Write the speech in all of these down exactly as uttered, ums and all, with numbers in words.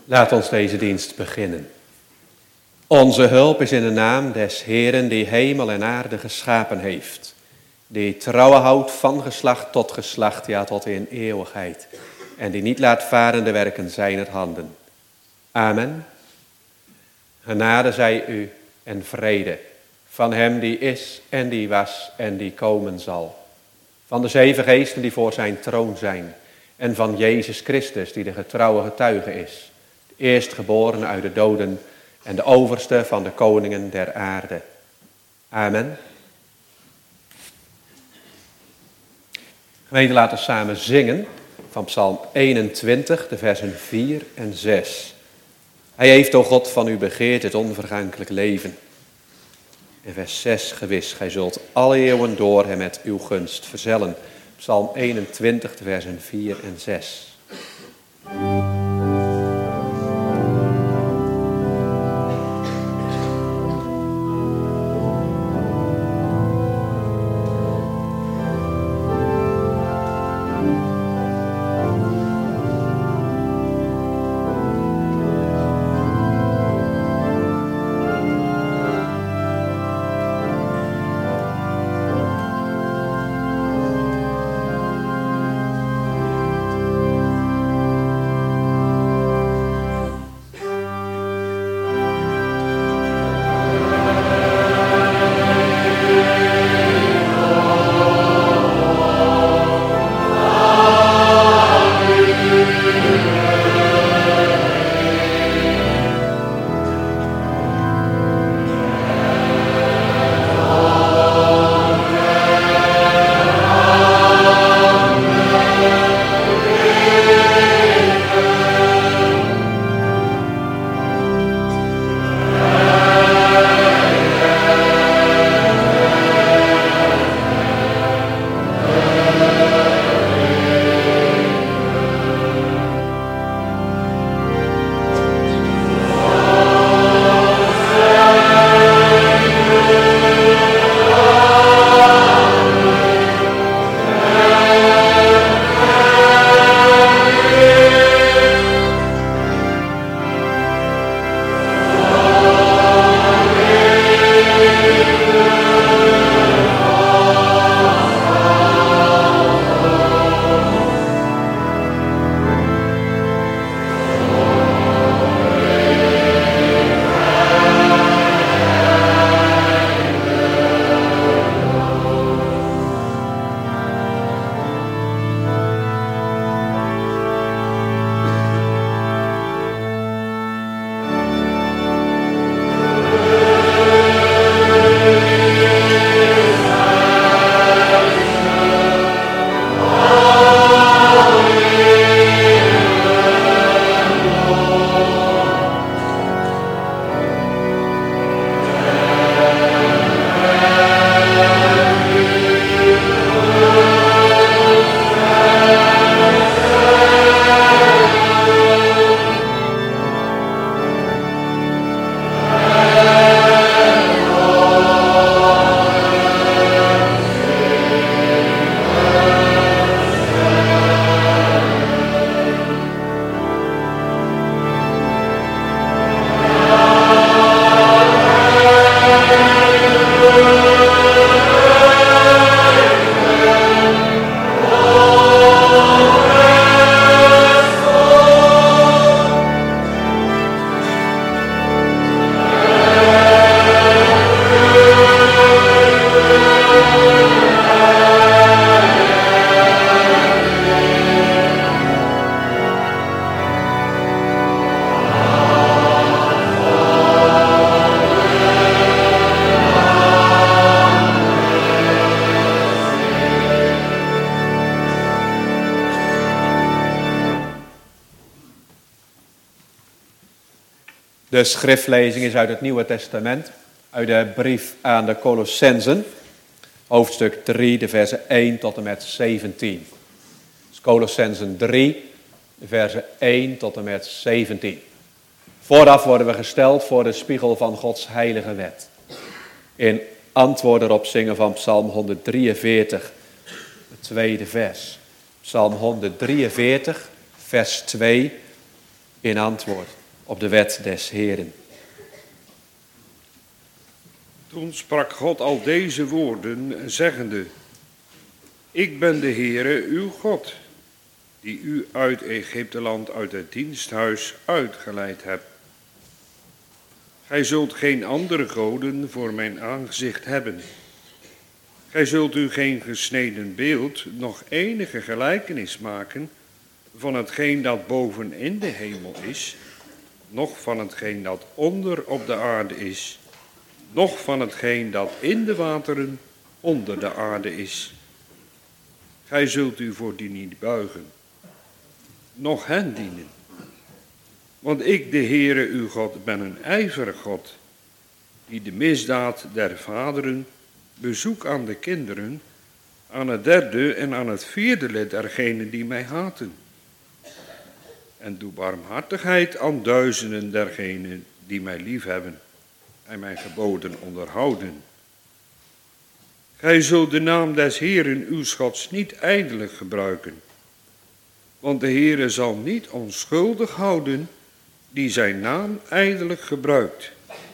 Laat ons deze dienst beginnen. Onze hulp is in de naam des Heeren die hemel en aarde geschapen heeft. Die trouwe houdt van geslacht tot geslacht, ja tot in eeuwigheid. En die niet laat varen de werken zijner handen. Amen. Genade zij u en vrede van hem die is en die was en die komen zal. Van de zeven geesten die voor zijn troon zijn. En van Jezus Christus die de getrouwe getuige is. De eerstgeborene uit de doden en de overste van de koningen der aarde. Amen. Gemeente, laten we samen zingen van Psalm eenentwintig, de versen vier en zes. Hij heeft, o God, van u begeerd het onvergankelijk leven. En vers zes, gewis, gij zult alle eeuwen door hem met uw gunst verzellen. Psalm eenentwintig, de versen vier en zes. De schriftlezing is uit het Nieuwe Testament, uit de brief aan de Colossenzen, hoofdstuk drie, de versen één tot en met zeventien. Dus Colossenzen drie, de versen één tot en met zeventien. Vooraf worden we gesteld voor de spiegel van Gods heilige wet. In antwoord erop zingen van Psalm honderddrieënveertig, het tweede vers. Psalm honderddrieënveertig, vers twee. in antwoord op de wet des Heeren. Toen sprak God al deze woorden, zeggende: Ik ben de Heere, uw God, die u uit Egypteland, uit het diensthuis uitgeleid heb. Gij zult geen andere goden voor mijn aangezicht hebben. Gij zult u geen gesneden beeld, noch enige gelijkenis maken van hetgeen dat boven in de hemel is, noch van hetgeen dat onder op de aarde is, noch van hetgeen dat in de wateren onder de aarde is. Gij zult u voor die niet buigen, noch hen dienen. Want ik, de Heere uw God, ben een ijverig God, die de misdaad der vaderen bezoek aan de kinderen, aan het derde en aan het vierde lid dergenen die mij haten. En doe barmhartigheid aan duizenden dergenen die mij liefhebben en mijn geboden onderhouden. Gij zult de naam des Heeren uw Gods niet ijdelijk gebruiken, want de Heere zal niet onschuldig houden die zijn naam ijdelijk gebruikt.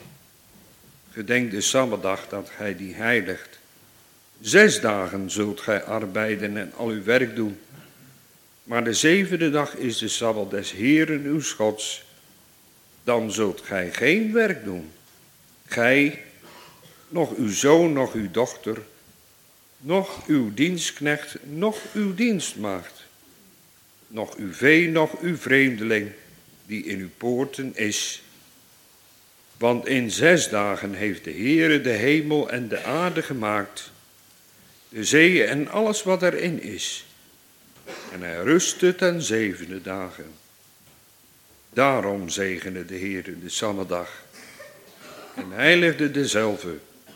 Gedenk de Sabbatdag dat gij die heiligt. Zes dagen zult gij arbeiden en al uw werk doen. Maar de zevende dag is de Sabbat des Heeren uw Gods. Dan zult gij geen werk doen. Gij, noch uw zoon, noch uw dochter, noch uw dienstknecht, noch uw dienstmaagd, noch uw vee, noch uw vreemdeling, die in uw poorten is. Want in zes dagen heeft de Heere de hemel en de aarde gemaakt, de zeeën en alles wat erin is. En hij rustte ten zevende dagen. Daarom zegende de Heere de Sabbatdag en heiligde dezelve.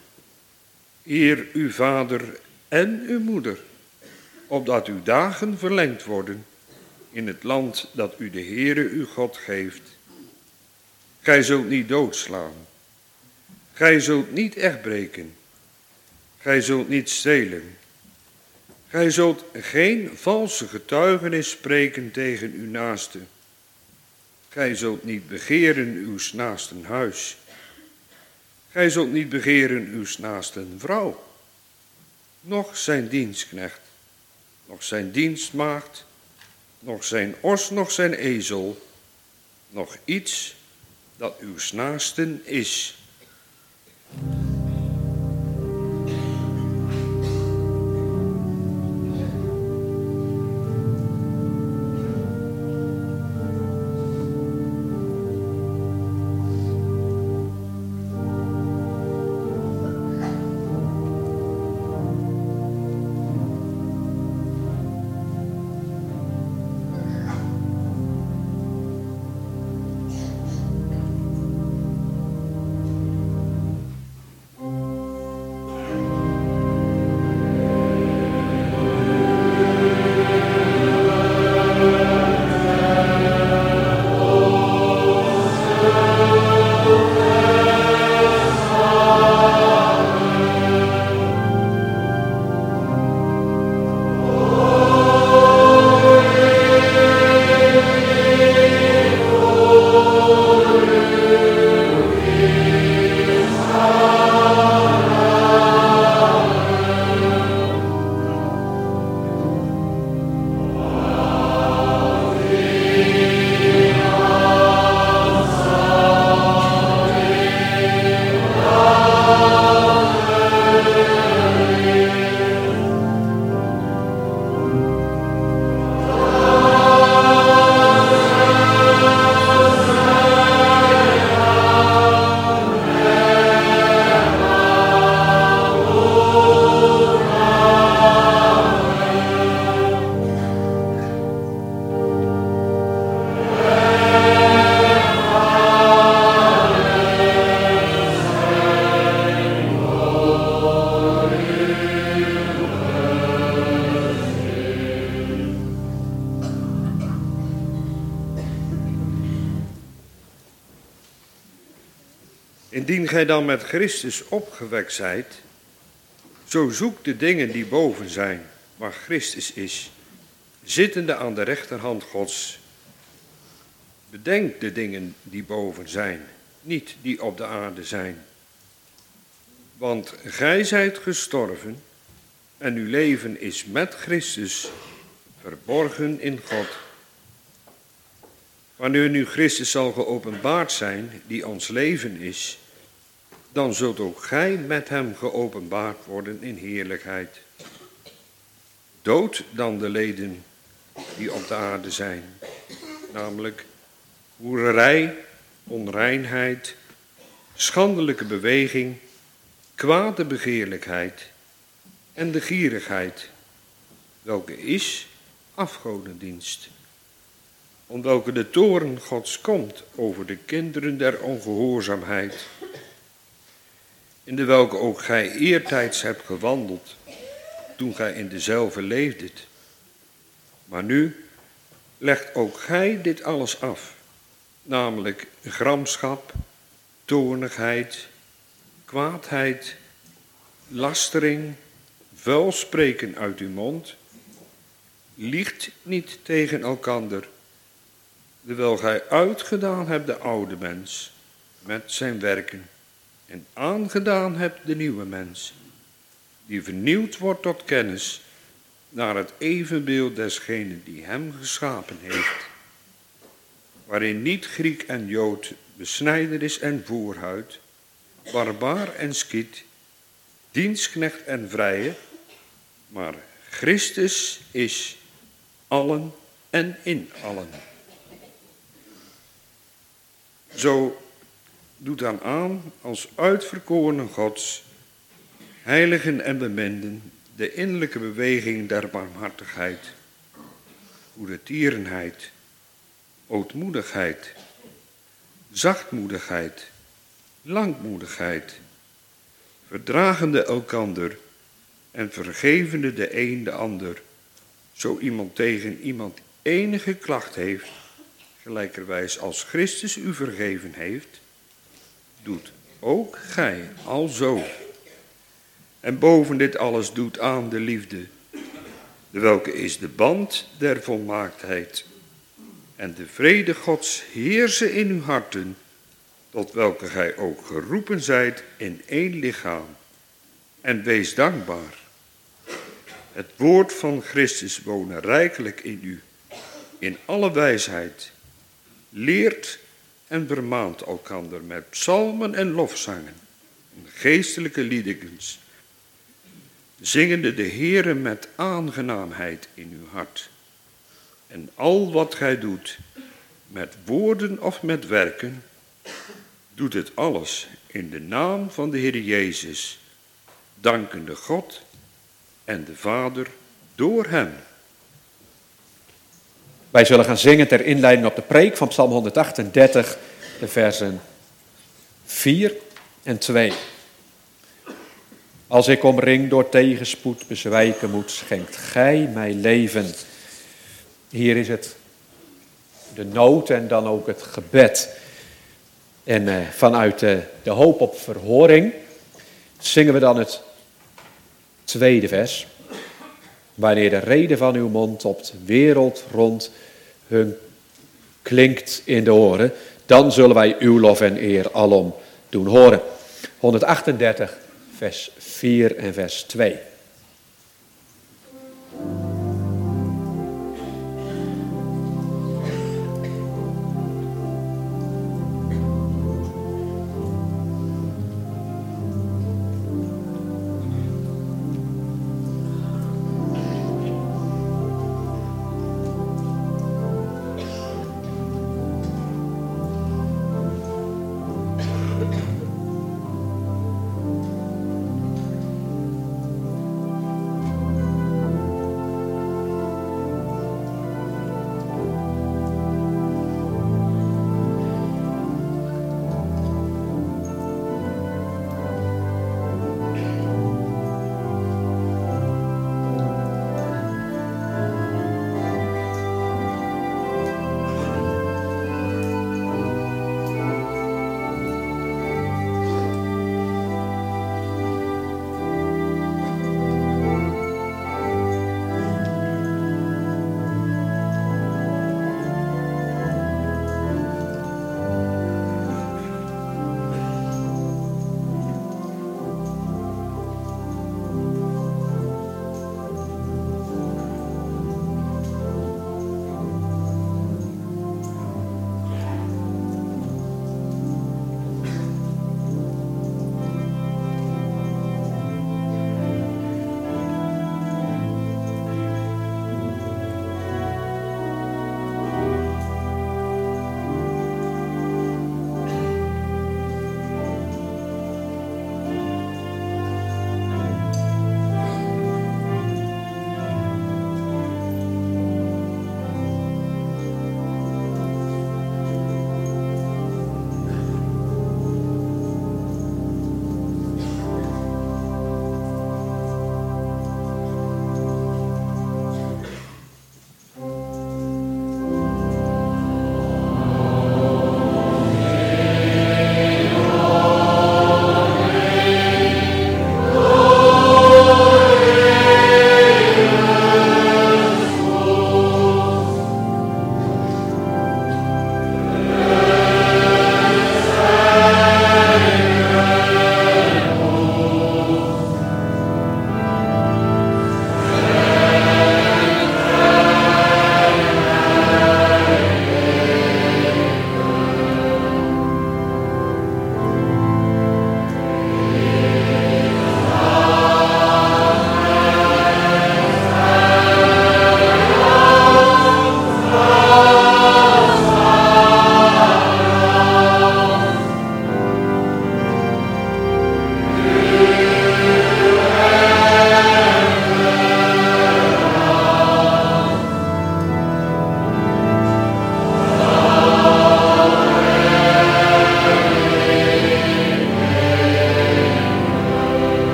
Eer uw vader en uw moeder, opdat uw dagen verlengd worden in het land dat u de Heere uw God geeft. Gij zult niet doodslaan. Gij zult niet echtbreken. Gij zult niet stelen. Gij zult geen valse getuigenis spreken tegen uw naaste. Gij zult niet begeren uw naasten huis. Gij zult niet begeren uw naasten vrouw, noch zijn dienstknecht, noch zijn dienstmaagd, noch zijn os, noch zijn ezel, noch iets dat uw naasten is. Indien gij dan met Christus opgewekt zijt, zo zoek de dingen die boven zijn, waar Christus is, zittende aan de rechterhand Gods. Bedenk de dingen die boven zijn, niet die op de aarde zijn. Want gij zijt gestorven en uw leven is met Christus verborgen in God. Wanneer nu Christus zal geopenbaard zijn, die ons leven is, dan zult ook gij met hem geopenbaard worden in heerlijkheid. Dood dan de leden die op de aarde zijn, namelijk hoererij, onreinheid, schandelijke beweging, kwade begeerlijkheid en de gierigheid, welke is afgodendienst, om welke de toorn Gods komt over de kinderen der ongehoorzaamheid, in de welke ook gij eertijds hebt gewandeld, toen gij in dezelfde leefdet. Maar nu legt ook gij dit alles af, namelijk gramschap, toornigheid, kwaadheid, lastering, vuil spreken uit uw mond. Liegt niet tegen elkander, terwijl gij uitgedaan hebt de oude mens met zijn werken en aangedaan hebt de nieuwe mens, die vernieuwd wordt tot kennis naar het evenbeeld desgene die hem geschapen heeft, waarin niet Griek en Jood, besnijderis en voorhuid, barbaar en skiet, dienstknecht en vrije, maar Christus is allen en in allen. Zo doet dan aan als uitverkorenen Gods, heiligen en beminden, de innerlijke beweging der barmhartigheid, goedertierenheid, ootmoedigheid, zachtmoedigheid, langmoedigheid, verdragende elkander en vergevende de een de ander, zo iemand tegen iemand enige klacht heeft, gelijkerwijs als Christus u vergeven heeft, doet ook gij alzo. En boven dit alles doet aan de liefde, de welke is de band der volmaaktheid. En de vrede Gods heerse in uw harten, tot welke gij ook geroepen zijt in één lichaam. En wees dankbaar. Het woord van Christus wonen rijkelijk in u, in alle wijsheid. Leert en vermaant elkander met psalmen en lofzangen, en geestelijke liedekens, zingende de Heere met aangenaamheid in uw hart. En al wat gij doet, met woorden of met werken, doet het alles in de naam van de Heer Jezus, dankende God en de Vader door hem. Wij zullen gaan zingen ter inleiding op de preek van Psalm honderdachtendertig, de versen vier en twee. Als ik omringd door tegenspoed bezwijken moet, schenkt gij mij leven. Hier is het de nood en dan ook het gebed. En uh, vanuit de, de hoop op verhoring zingen we dan het tweede vers. Wanneer de rede van uw mond op de wereld rond hun klinkt in de oren, dan zullen wij uw lof en eer alom doen horen. honderdachtendertig, vers vier en vers twee.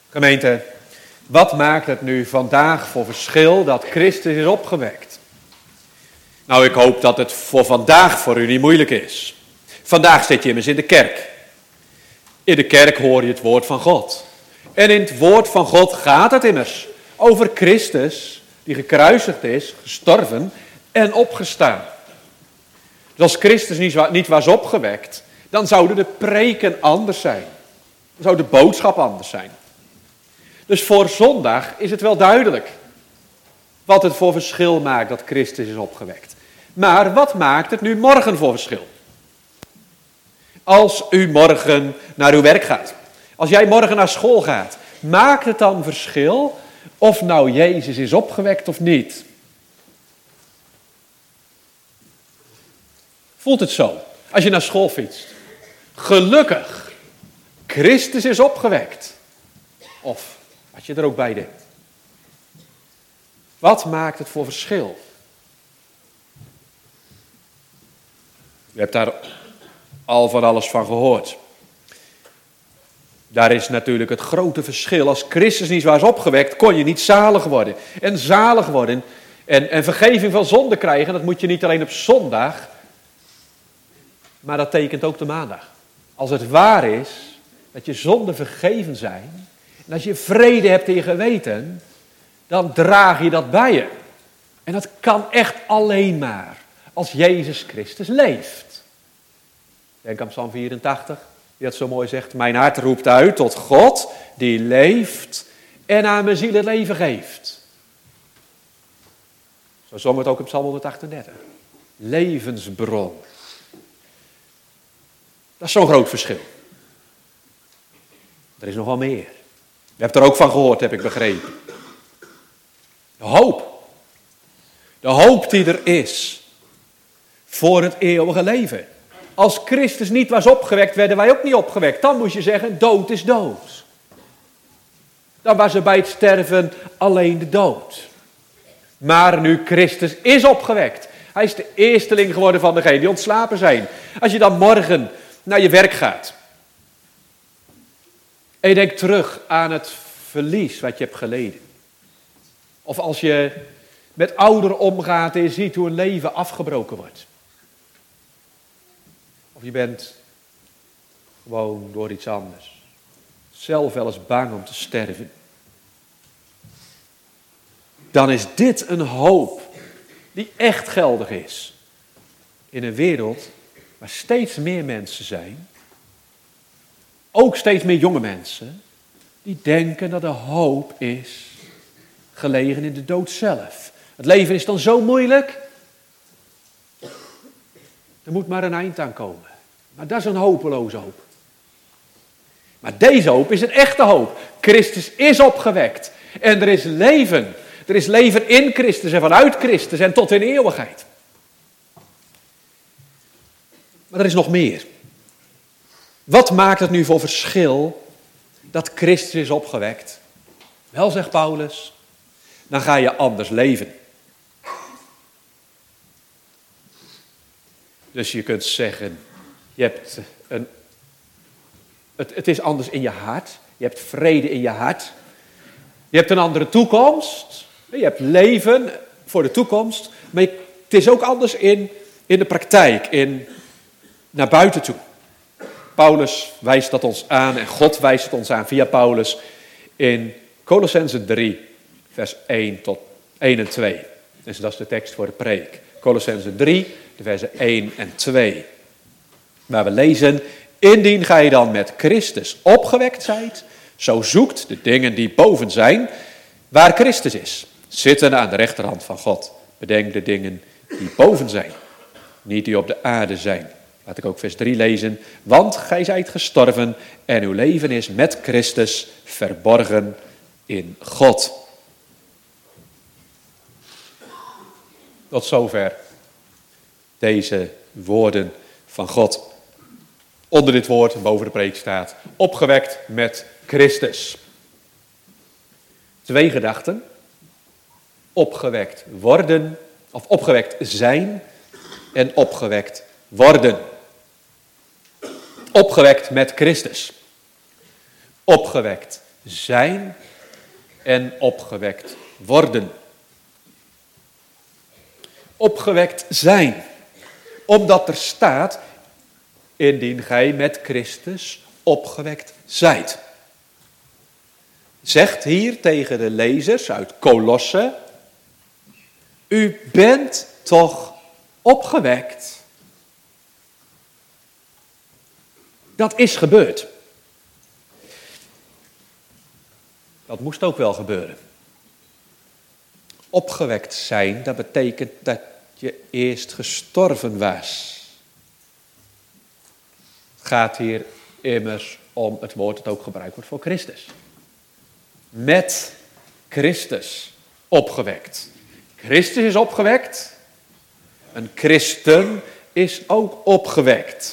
Gemeente, wat maakt het nu vandaag voor verschil dat Christus is opgewekt? Nou, ik hoop dat het voor vandaag voor u niet moeilijk is. Vandaag zit je immers in de kerk. In de kerk hoor je het woord van God. En in het woord van God gaat het immers over Christus, die gekruisigd is, gestorven en opgestaan. Dus als Christus niet was opgewekt, dan zouden de preken anders zijn. Dan zou de boodschap anders zijn. Dus voor zondag is het wel duidelijk wat het voor verschil maakt dat Christus is opgewekt. Maar wat maakt het nu morgen voor verschil? Als u morgen naar uw werk gaat, als jij morgen naar school gaat, maakt het dan verschil of nou Jezus is opgewekt of niet? Voelt het zo, als je naar school fietst? Gelukkig, Christus is opgewekt. Of, wat je er ook bij denkt. Wat maakt het voor verschil? Je hebt daar al van alles van gehoord. Daar is natuurlijk het grote verschil. Als Christus niet was opgewekt, kon je niet zalig worden. En zalig worden en, en vergeving van zonde krijgen, dat moet je niet alleen op zondag, maar dat tekent ook de maandag. Als het waar is dat je zonden vergeven zijn, en als je vrede hebt in je geweten, dan draag je dat bij je. En dat kan echt alleen maar als Jezus Christus leeft. Denk aan Psalm vierentachtig, die dat zo mooi zegt. Mijn hart roept uit tot God, die leeft en aan mijn ziel het leven geeft. Zo zong het ook op Psalm honderdachtendertig. Levensbron. Dat is zo'n groot verschil. Er is nog wel meer. Je hebt er ook van gehoord, heb ik begrepen. De hoop. De hoop die er is voor het eeuwige leven. Als Christus niet was opgewekt, werden wij ook niet opgewekt. Dan moest je zeggen, dood is dood. Dan was er bij het sterven alleen de dood. Maar nu Christus is opgewekt. Hij is de eersteling geworden van degenen die ontslapen zijn. Als je dan morgen naar je werk gaat. En je denkt terug aan het verlies wat je hebt geleden. Of als je met ouderen omgaat en je ziet hoe een leven afgebroken wordt. Of je bent gewoon door iets anders. Zelf wel eens bang om te sterven. Dan is dit een hoop die echt geldig is. In een wereld waar steeds meer mensen zijn. Ook steeds meer jonge mensen. Die denken dat de hoop is gelegen in de dood zelf. Het leven is dan zo moeilijk. Er moet maar een eind aan komen. Maar dat is een hopeloze hoop. Maar deze hoop is een echte hoop. Christus is opgewekt. En er is leven. Er is leven in Christus en vanuit Christus en tot in eeuwigheid. Maar er is nog meer. Wat maakt het nu voor verschil dat Christus is opgewekt? Wel, zegt Paulus, dan ga je anders leven. Dus je kunt zeggen, je hebt een, het, het is anders in je hart. Je hebt vrede in je hart. Je hebt een andere toekomst. Je hebt leven voor de toekomst. Maar je, het is ook anders in, in de praktijk, in, naar buiten toe. Paulus wijst dat ons aan en God wijst het ons aan via Paulus in Colossenzen drie, vers één tot één en twee. Dus dat is de tekst voor de preek. Colossenzen drie, de versen één en twee. Waar we lezen, indien gij dan met Christus opgewekt zijt, zo zoekt de dingen die boven zijn, waar Christus is, zitten aan de rechterhand van God. Bedenk de dingen die boven zijn, niet die op de aarde zijn. Laat ik ook vers drie lezen. Want gij zijt gestorven en uw leven is met Christus verborgen in God. Tot zover deze woorden van God. Onder dit woord, boven de preek staat, opgewekt met Christus. Twee gedachten. Opgewekt worden, of opgewekt zijn en opgewekt worden. Opgewekt met Christus. Opgewekt zijn en opgewekt worden. Opgewekt zijn, omdat er staat, indien gij met Christus opgewekt zijt. Zegt hier tegen de lezers uit Kolosse, u bent toch opgewekt. Dat is gebeurd. Dat moest ook wel gebeuren. Opgewekt zijn, dat betekent dat je eerst gestorven was. Het gaat hier immers om het woord dat ook gebruikt wordt voor Christus. Met Christus opgewekt. Christus is opgewekt. Een christen is ook opgewekt.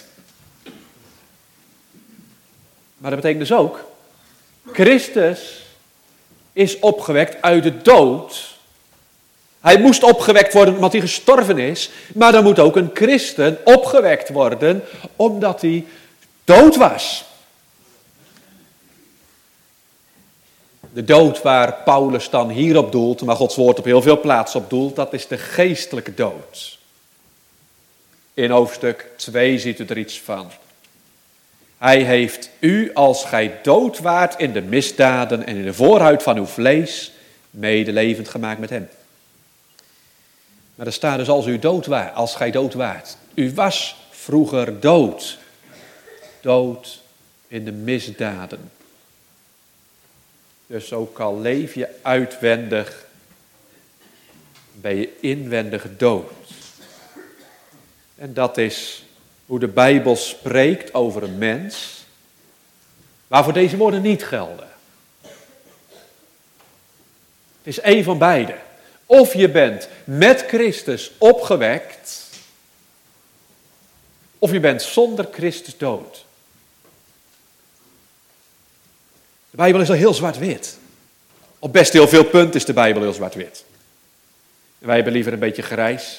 Maar dat betekent dus ook, Christus is opgewekt uit de dood. Hij moest opgewekt worden omdat hij gestorven is. Maar dan moet ook een christen opgewekt worden omdat hij dood was. De dood waar Paulus dan hierop doelt, maar Gods woord op heel veel plaatsen op doelt, dat is de geestelijke dood. In hoofdstuk twee ziet u er iets van. Hij heeft u, als gij dood waart in de misdaden en in de voorhuid van uw vlees, medelevend gemaakt met hem. Maar er staat dus als u dood waart, als gij dood waart. U was vroeger dood. Dood in de misdaden. Dus ook al leef je uitwendig, ben je inwendig dood. En dat is hoe de Bijbel spreekt over een mens, waarvoor deze woorden niet gelden. Het is één van beide. Of je bent met Christus opgewekt, of je bent zonder Christus dood. De Bijbel is al heel zwart-wit. Op best heel veel punten is de Bijbel heel zwart-wit. En wij hebben liever een beetje grijs.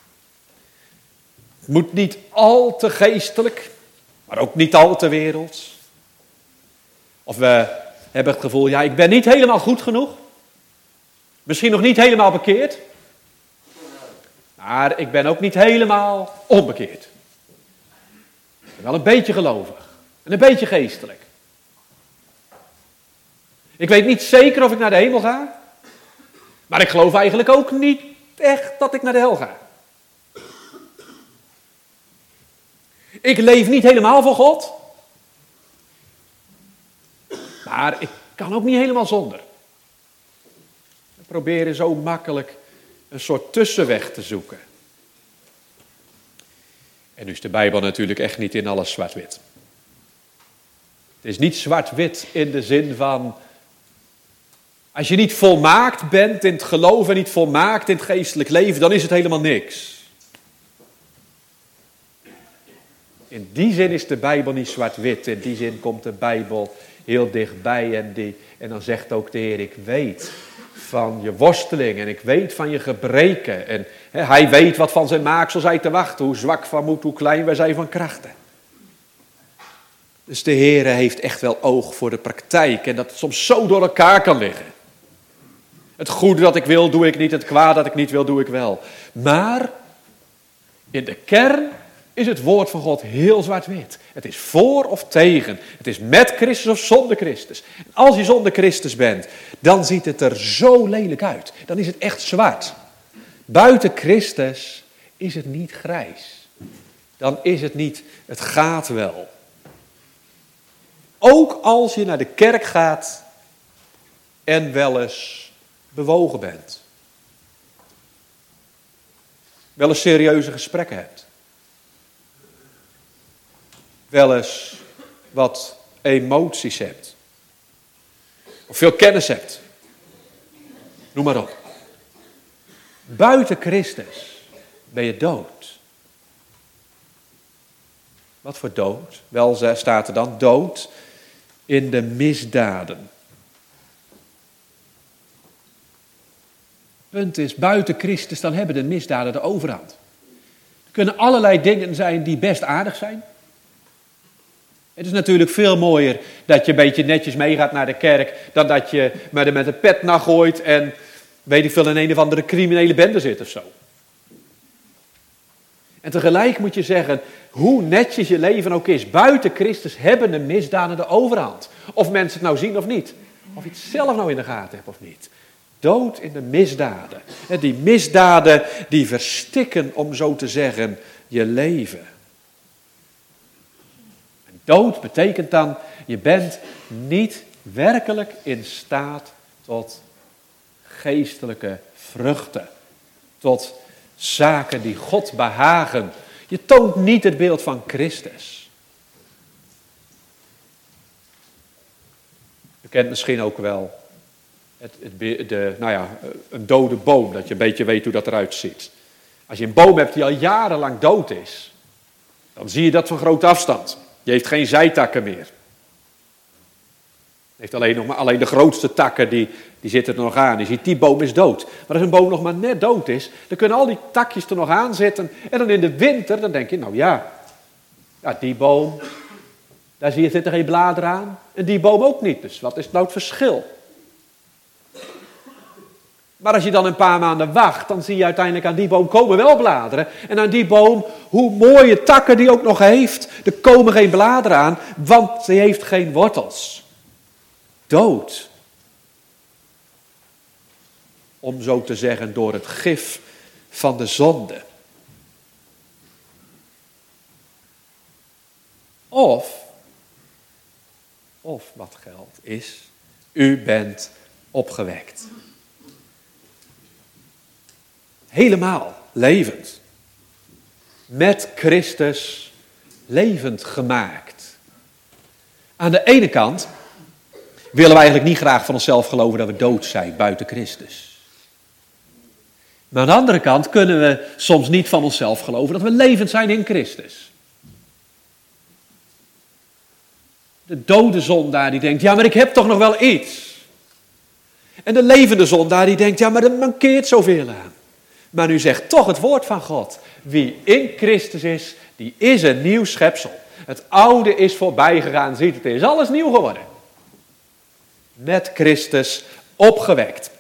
Het moet niet al te geestelijk, maar ook niet al te werelds. Of we hebben het gevoel, ja, ik ben niet helemaal goed genoeg. Misschien nog niet helemaal bekeerd. Maar ik ben ook niet helemaal onbekeerd. Ik ben wel een beetje gelovig. En een beetje geestelijk. Ik weet niet zeker of ik naar de hemel ga. Maar ik geloof eigenlijk ook niet echt dat ik naar de hel ga. Ik leef niet helemaal voor God. Maar ik kan ook niet helemaal zonder. We proberen zo makkelijk een soort tussenweg te zoeken. En nu is de Bijbel natuurlijk echt niet in alles zwart-wit. Het is niet zwart-wit in de zin van, als je niet volmaakt bent in het geloof en niet volmaakt in het geestelijk leven, dan is het helemaal niks. In die zin is de Bijbel niet zwart-wit. In die zin komt de Bijbel heel dichtbij. En, die, en dan zegt ook de Heer, ik weet van je worsteling en ik weet van je gebreken. En he, hij weet wat van zijn maaksel zij te wachten. Hoe zwak van moed, hoe klein wij zijn van krachten. Dus de Heer heeft echt wel oog voor de praktijk. En dat het soms zo door elkaar kan liggen. Het goede dat ik wil, doe ik niet. Het kwaad dat ik niet wil, doe ik wel. Maar in de kern is het woord van God heel zwart-wit. Het is voor of tegen. Het is met Christus of zonder Christus. En als je zonder Christus bent, dan ziet het er zo lelijk uit. Dan is het echt zwart. Buiten Christus is het niet grijs. Dan is het niet, het gaat wel. Ook als je naar de kerk gaat en wel eens bewogen bent. Wel eens serieuze gesprekken hebt. Wel eens wat emoties hebt. Of veel kennis hebt. Noem maar op. Buiten Christus ben je dood. Wat voor dood? Wel staat er dan dood in de misdaden. Punt is, buiten Christus dan hebben de misdaden de overhand. Er kunnen allerlei dingen zijn die best aardig zijn. Het is natuurlijk veel mooier dat je een beetje netjes meegaat naar de kerk, dan dat je met een, met een pet nagooit en weet ik veel in een of andere criminele bende zit of zo. En tegelijk moet je zeggen, hoe netjes je leven ook is, buiten Christus hebben de misdaden de overhand. Of mensen het nou zien of niet. Of je het zelf nou in de gaten hebt of niet. Dood in de misdaden. En die misdaden die verstikken, om zo te zeggen, je leven. En dood betekent dan, je bent niet werkelijk in staat tot geestelijke vruchten. Tot zaken die God behagen. Je toont niet het beeld van Christus. Je kent misschien ook wel het, het, de, nou ja, een dode boom, dat je een beetje weet hoe dat eruit ziet. Als je een boom hebt die al jarenlang dood is, dan zie je dat van grote afstand. Die heeft geen zijtakken meer. Heeft alleen, nog maar, alleen de grootste takken, die, die zitten er nog aan. Je ziet, die boom is dood. Maar als een boom nog maar net dood is, dan kunnen al die takjes er nog aan zitten. En dan in de winter, dan denk je, nou ja, ja die boom, daar zie je, zitten geen bladeren aan. En die boom ook niet. Dus wat is nou het verschil? Maar als je dan een paar maanden wacht, dan zie je uiteindelijk aan die boom komen wel bladeren. En aan die boom, hoe mooie takken die ook nog heeft, er komen geen bladeren aan, want die heeft geen wortels. Dood. Om zo te zeggen, door het gif van de zonde. Of, of wat geldt is, u bent opgewekt. Helemaal levend. Met Christus levend gemaakt. Aan de ene kant willen we eigenlijk niet graag van onszelf geloven dat we dood zijn buiten Christus. Maar aan de andere kant kunnen we soms niet van onszelf geloven dat we levend zijn in Christus. De dode zondaar die denkt, ja maar ik heb toch nog wel iets. En de levende zondaar die denkt, ja maar er mankeert zoveel aan. Maar nu zegt toch het woord van God, wie in Christus is, die is een nieuw schepsel. Het oude is voorbij gegaan, ziet het is alles nieuw geworden. Met Christus opgewekt.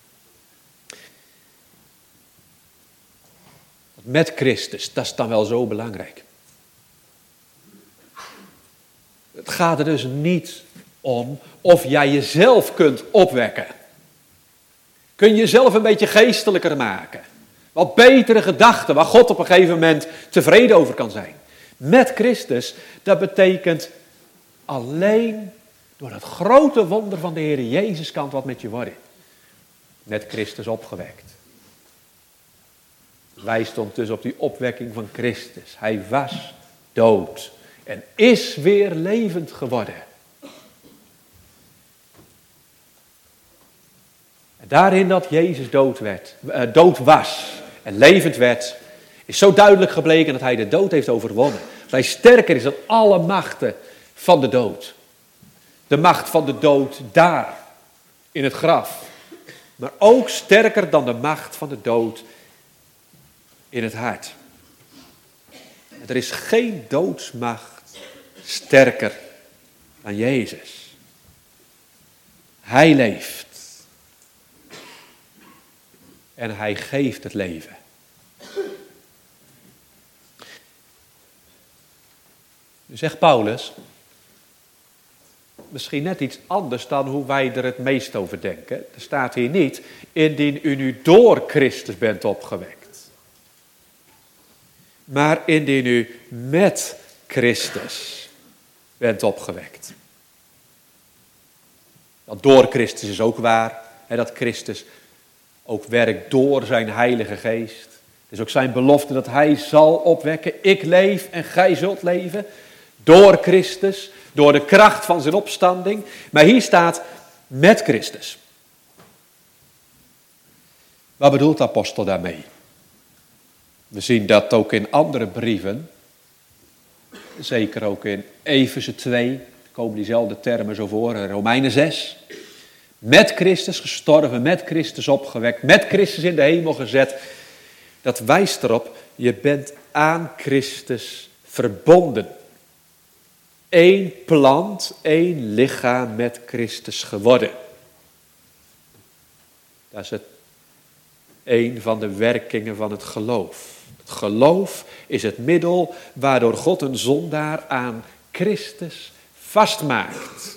Met Christus, dat is dan wel zo belangrijk. Het gaat er dus niet om of jij jezelf kunt opwekken. Kun je jezelf een beetje geestelijker maken. Wat betere gedachten, waar God op een gegeven moment tevreden over kan zijn. Met Christus, dat betekent alleen door het grote wonder van de Heer Jezus kan het wat met je worden. Met Christus opgewekt. Wijst stond dus op die opwekking van Christus. Hij was dood en is weer levend geworden. En daarin dat Jezus dood, werd, uh, dood was en levend werd, is zo duidelijk gebleken dat hij de dood heeft overwonnen. Dat hij sterker is dan alle machten van de dood. De macht van de dood daar, in het graf. Maar ook sterker dan de macht van de dood in het hart. En er is geen doodsmacht sterker dan Jezus. Hij leeft. En hij geeft het leven. Nu zegt Paulus, misschien net iets anders dan hoe wij er het meest over denken. Er staat hier niet, indien u nu door Christus bent opgewekt. Maar indien u met Christus bent opgewekt. Dat door Christus is ook waar. Hè, dat Christus ook werkt door zijn Heilige Geest. Het is ook zijn belofte dat hij zal opwekken. Ik leef en gij zult leven. Door Christus. Door de kracht van zijn opstanding. Maar hier staat met Christus. Wat bedoelt de apostel daarmee? We zien dat ook in andere brieven. Zeker ook in Efeze twee. Komen diezelfde termen zo voor. Romeinen zes. Met Christus gestorven. Met Christus opgewekt. Met Christus in de hemel gezet. Dat wijst erop. Je bent aan Christus verbonden. één plant, één lichaam met Christus geworden. Dat is het, een van de werkingen van het geloof. Het geloof is het middel waardoor God een zondaar aan Christus vastmaakt.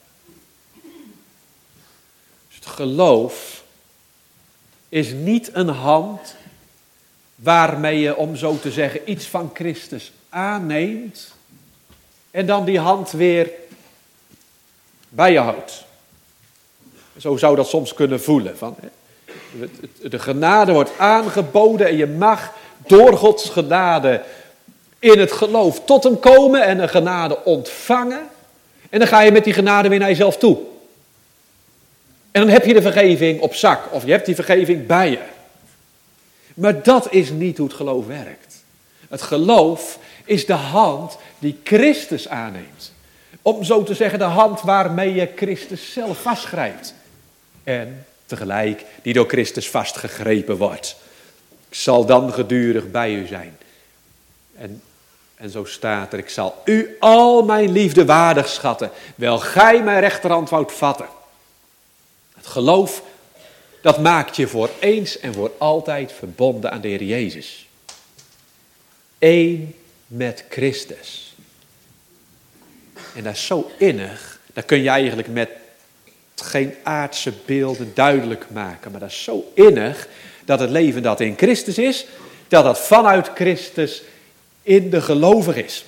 Dus het geloof is niet een hand waarmee je, om zo te zeggen, iets van Christus aanneemt en dan die hand weer bij je houdt. Zo zou dat soms kunnen voelen. Van, de genade wordt aangeboden en je mag door Gods genade in het geloof tot hem komen en een genade ontvangen. En dan ga je met die genade weer naar jezelf toe. En dan heb je de vergeving op zak of je hebt die vergeving bij je. Maar dat is niet hoe het geloof werkt. Het geloof is de hand die Christus aanneemt. Om zo te zeggen de hand waarmee je Christus zelf vastgrijpt. En tegelijk die door Christus vastgegrepen wordt. Ik zal dan gedurig bij u zijn. En, en zo staat er, ik zal u al mijn liefde waardig schatten. Wel gij mijn rechterhand woudt vatten. Het geloof, dat maakt je voor eens en voor altijd verbonden aan de Heer Jezus. Eén met Christus. En dat is zo innig, dat kun je eigenlijk met geen aardse beelden duidelijk maken. Maar dat is zo innig, dat het leven dat in Christus is, dat dat vanuit Christus in de gelovige is.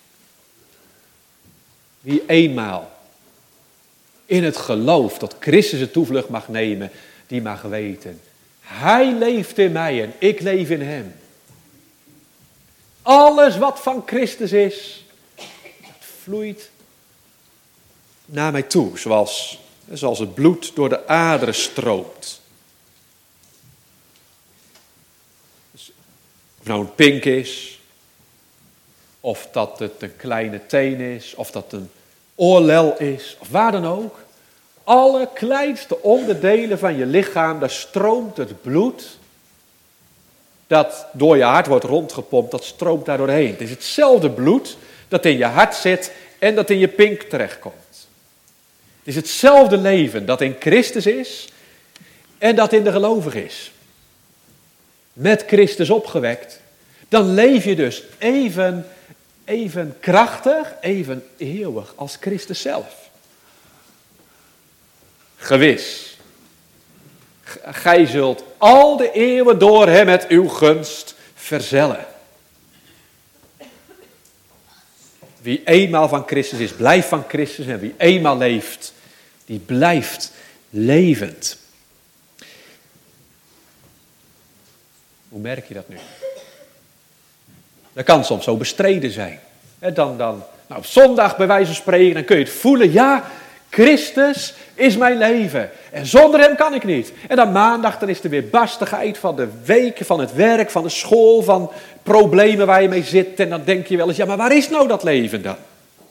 Wie eenmaal in het geloof tot Christus een toevlucht mag nemen, die mag weten, hij leeft in mij en ik leef in hem. Alles wat van Christus is, dat vloeit naar mij toe, zoals, zoals het bloed door de aderen stroomt. Dus, of nou een pink is, of dat het een kleine teen is, of dat een oorlel is, of waar dan ook. Alle kleinste onderdelen van je lichaam, daar stroomt het bloed dat door je hart wordt rondgepompt, dat stroomt daar doorheen. Het is hetzelfde bloed dat in je hart zit en dat in je pink terechtkomt. Het is hetzelfde leven dat in Christus is en dat in de gelovige is. Met Christus opgewekt, dan leef je dus even, even krachtig, even eeuwig als Christus zelf. Gewis, gij zult al de eeuwen door hem met uw gunst verzellen. Wie eenmaal van Christus is, blijft van Christus. En wie eenmaal leeft, die blijft levend. Hoe merk je dat nu? Dat kan soms zo bestreden zijn. Dan, dan, nou, op zondag bij wijze van spreken, dan kun je het voelen. Ja, Christus is mijn leven. En zonder hem kan ik niet. En dan maandag, dan is er weer barstigheid van de week, van het werk, van de school, van problemen waar je mee zit. En dan denk je wel eens, ja, maar waar is nou dat leven dan?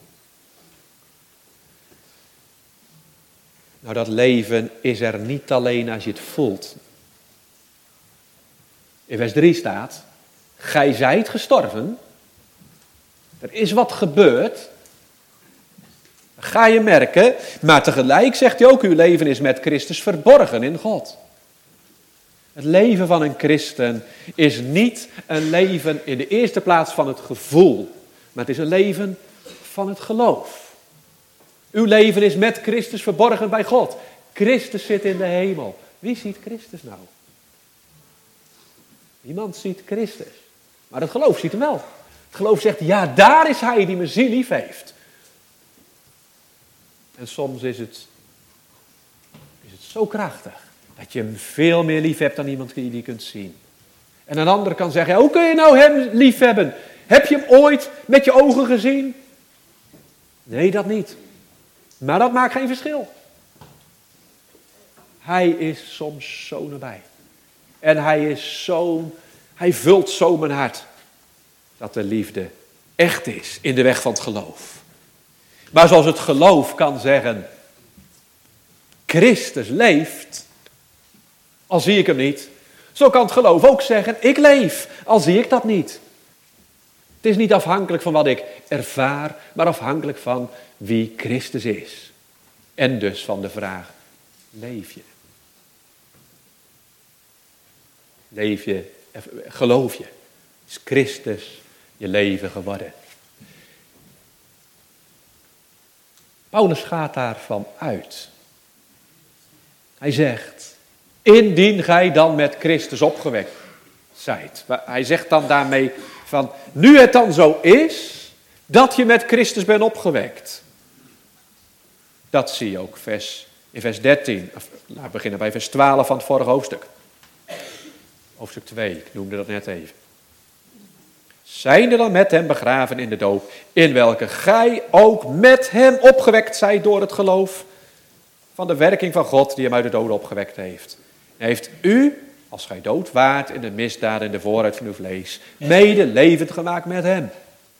Nou, dat leven is er niet alleen als je het voelt. In vers drie staat, gij zijt gestorven. Er is wat gebeurd. Ga je merken, maar tegelijk zegt hij ook, uw leven is met Christus verborgen in God. Het leven van een christen is niet een leven in de eerste plaats van het gevoel, maar het is een leven van het geloof. Uw leven is met Christus verborgen bij God. Christus zit in de hemel. Wie ziet Christus nou? Niemand ziet Christus, maar het geloof ziet hem wel. Het geloof zegt, ja, daar is hij die mijn ziel lief heeft. En soms is het, is het zo krachtig dat je hem veel meer lief hebt dan iemand die je kunt zien. En een ander kan zeggen, hoe kun je nou hem lief hebben? Heb je hem ooit met je ogen gezien? Nee, dat niet. Maar dat maakt geen verschil. Hij is soms zo nabij. En hij is zo, hij vult zo mijn hart. Dat de liefde echt is in de weg van het geloof. Maar zoals het geloof kan zeggen, Christus leeft, al zie ik hem niet. Zo kan het geloof ook zeggen, ik leef, al zie ik dat niet. Het is niet afhankelijk van wat ik ervaar, maar afhankelijk van wie Christus is. En dus van de vraag, leef je? Leef je, geloof je? Is Christus je leven geworden? Paulus gaat daarvan uit. Hij zegt, indien gij dan met Christus opgewekt zijt. Hij zegt dan daarmee van, nu het dan zo is, dat je met Christus bent opgewekt. Dat zie je ook vers, in vers dertien. Of, laten we beginnen bij vers twaalf van het vorige hoofdstuk. Hoofdstuk twee, ik noemde dat net even. Zijnde dan met hem begraven in de doop, in welke gij ook met hem opgewekt zijt door het geloof van de werking van God die hem uit de doden opgewekt heeft. Hij heeft u, als gij dood waart in de misdaad en de vooruit van uw vlees, mede levend gemaakt met hem.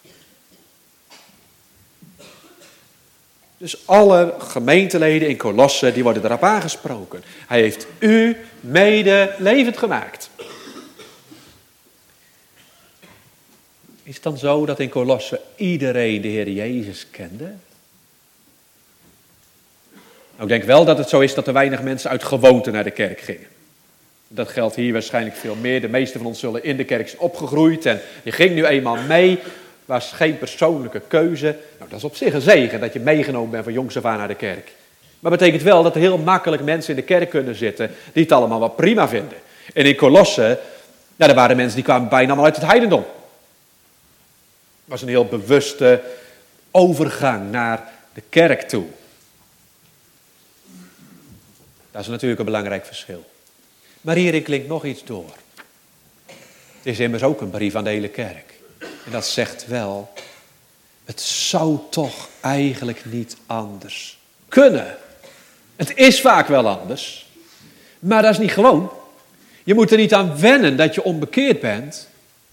Dus alle gemeenteleden in Kolosse, die worden erop aangesproken. Hij heeft u mede levend gemaakt. Is het dan zo dat in Kolosse iedereen de Heer Jezus kende? Nou, ik denk wel dat het zo is dat er weinig mensen uit gewoonte naar de kerk gingen. Dat geldt hier waarschijnlijk veel meer. De meesten van ons zullen in de kerk zijn opgegroeid en je ging nu eenmaal mee. Was geen persoonlijke keuze. Nou, dat is op zich een zegen dat je meegenomen bent van jongs af aan naar de kerk. Maar dat betekent wel dat er heel makkelijk mensen in de kerk kunnen zitten die het allemaal wel prima vinden. En in Kolosse, nou, er waren mensen die kwamen bijna allemaal uit het heidendom. Het was een heel bewuste overgang naar de kerk toe. Dat is natuurlijk een belangrijk verschil. Maar hierin klinkt nog iets door. Het is immers ook een brief aan de hele kerk. En dat zegt wel, het zou toch eigenlijk niet anders kunnen. Het is vaak wel anders, maar dat is niet gewoon. Je moet er niet aan wennen dat je onbekeerd bent.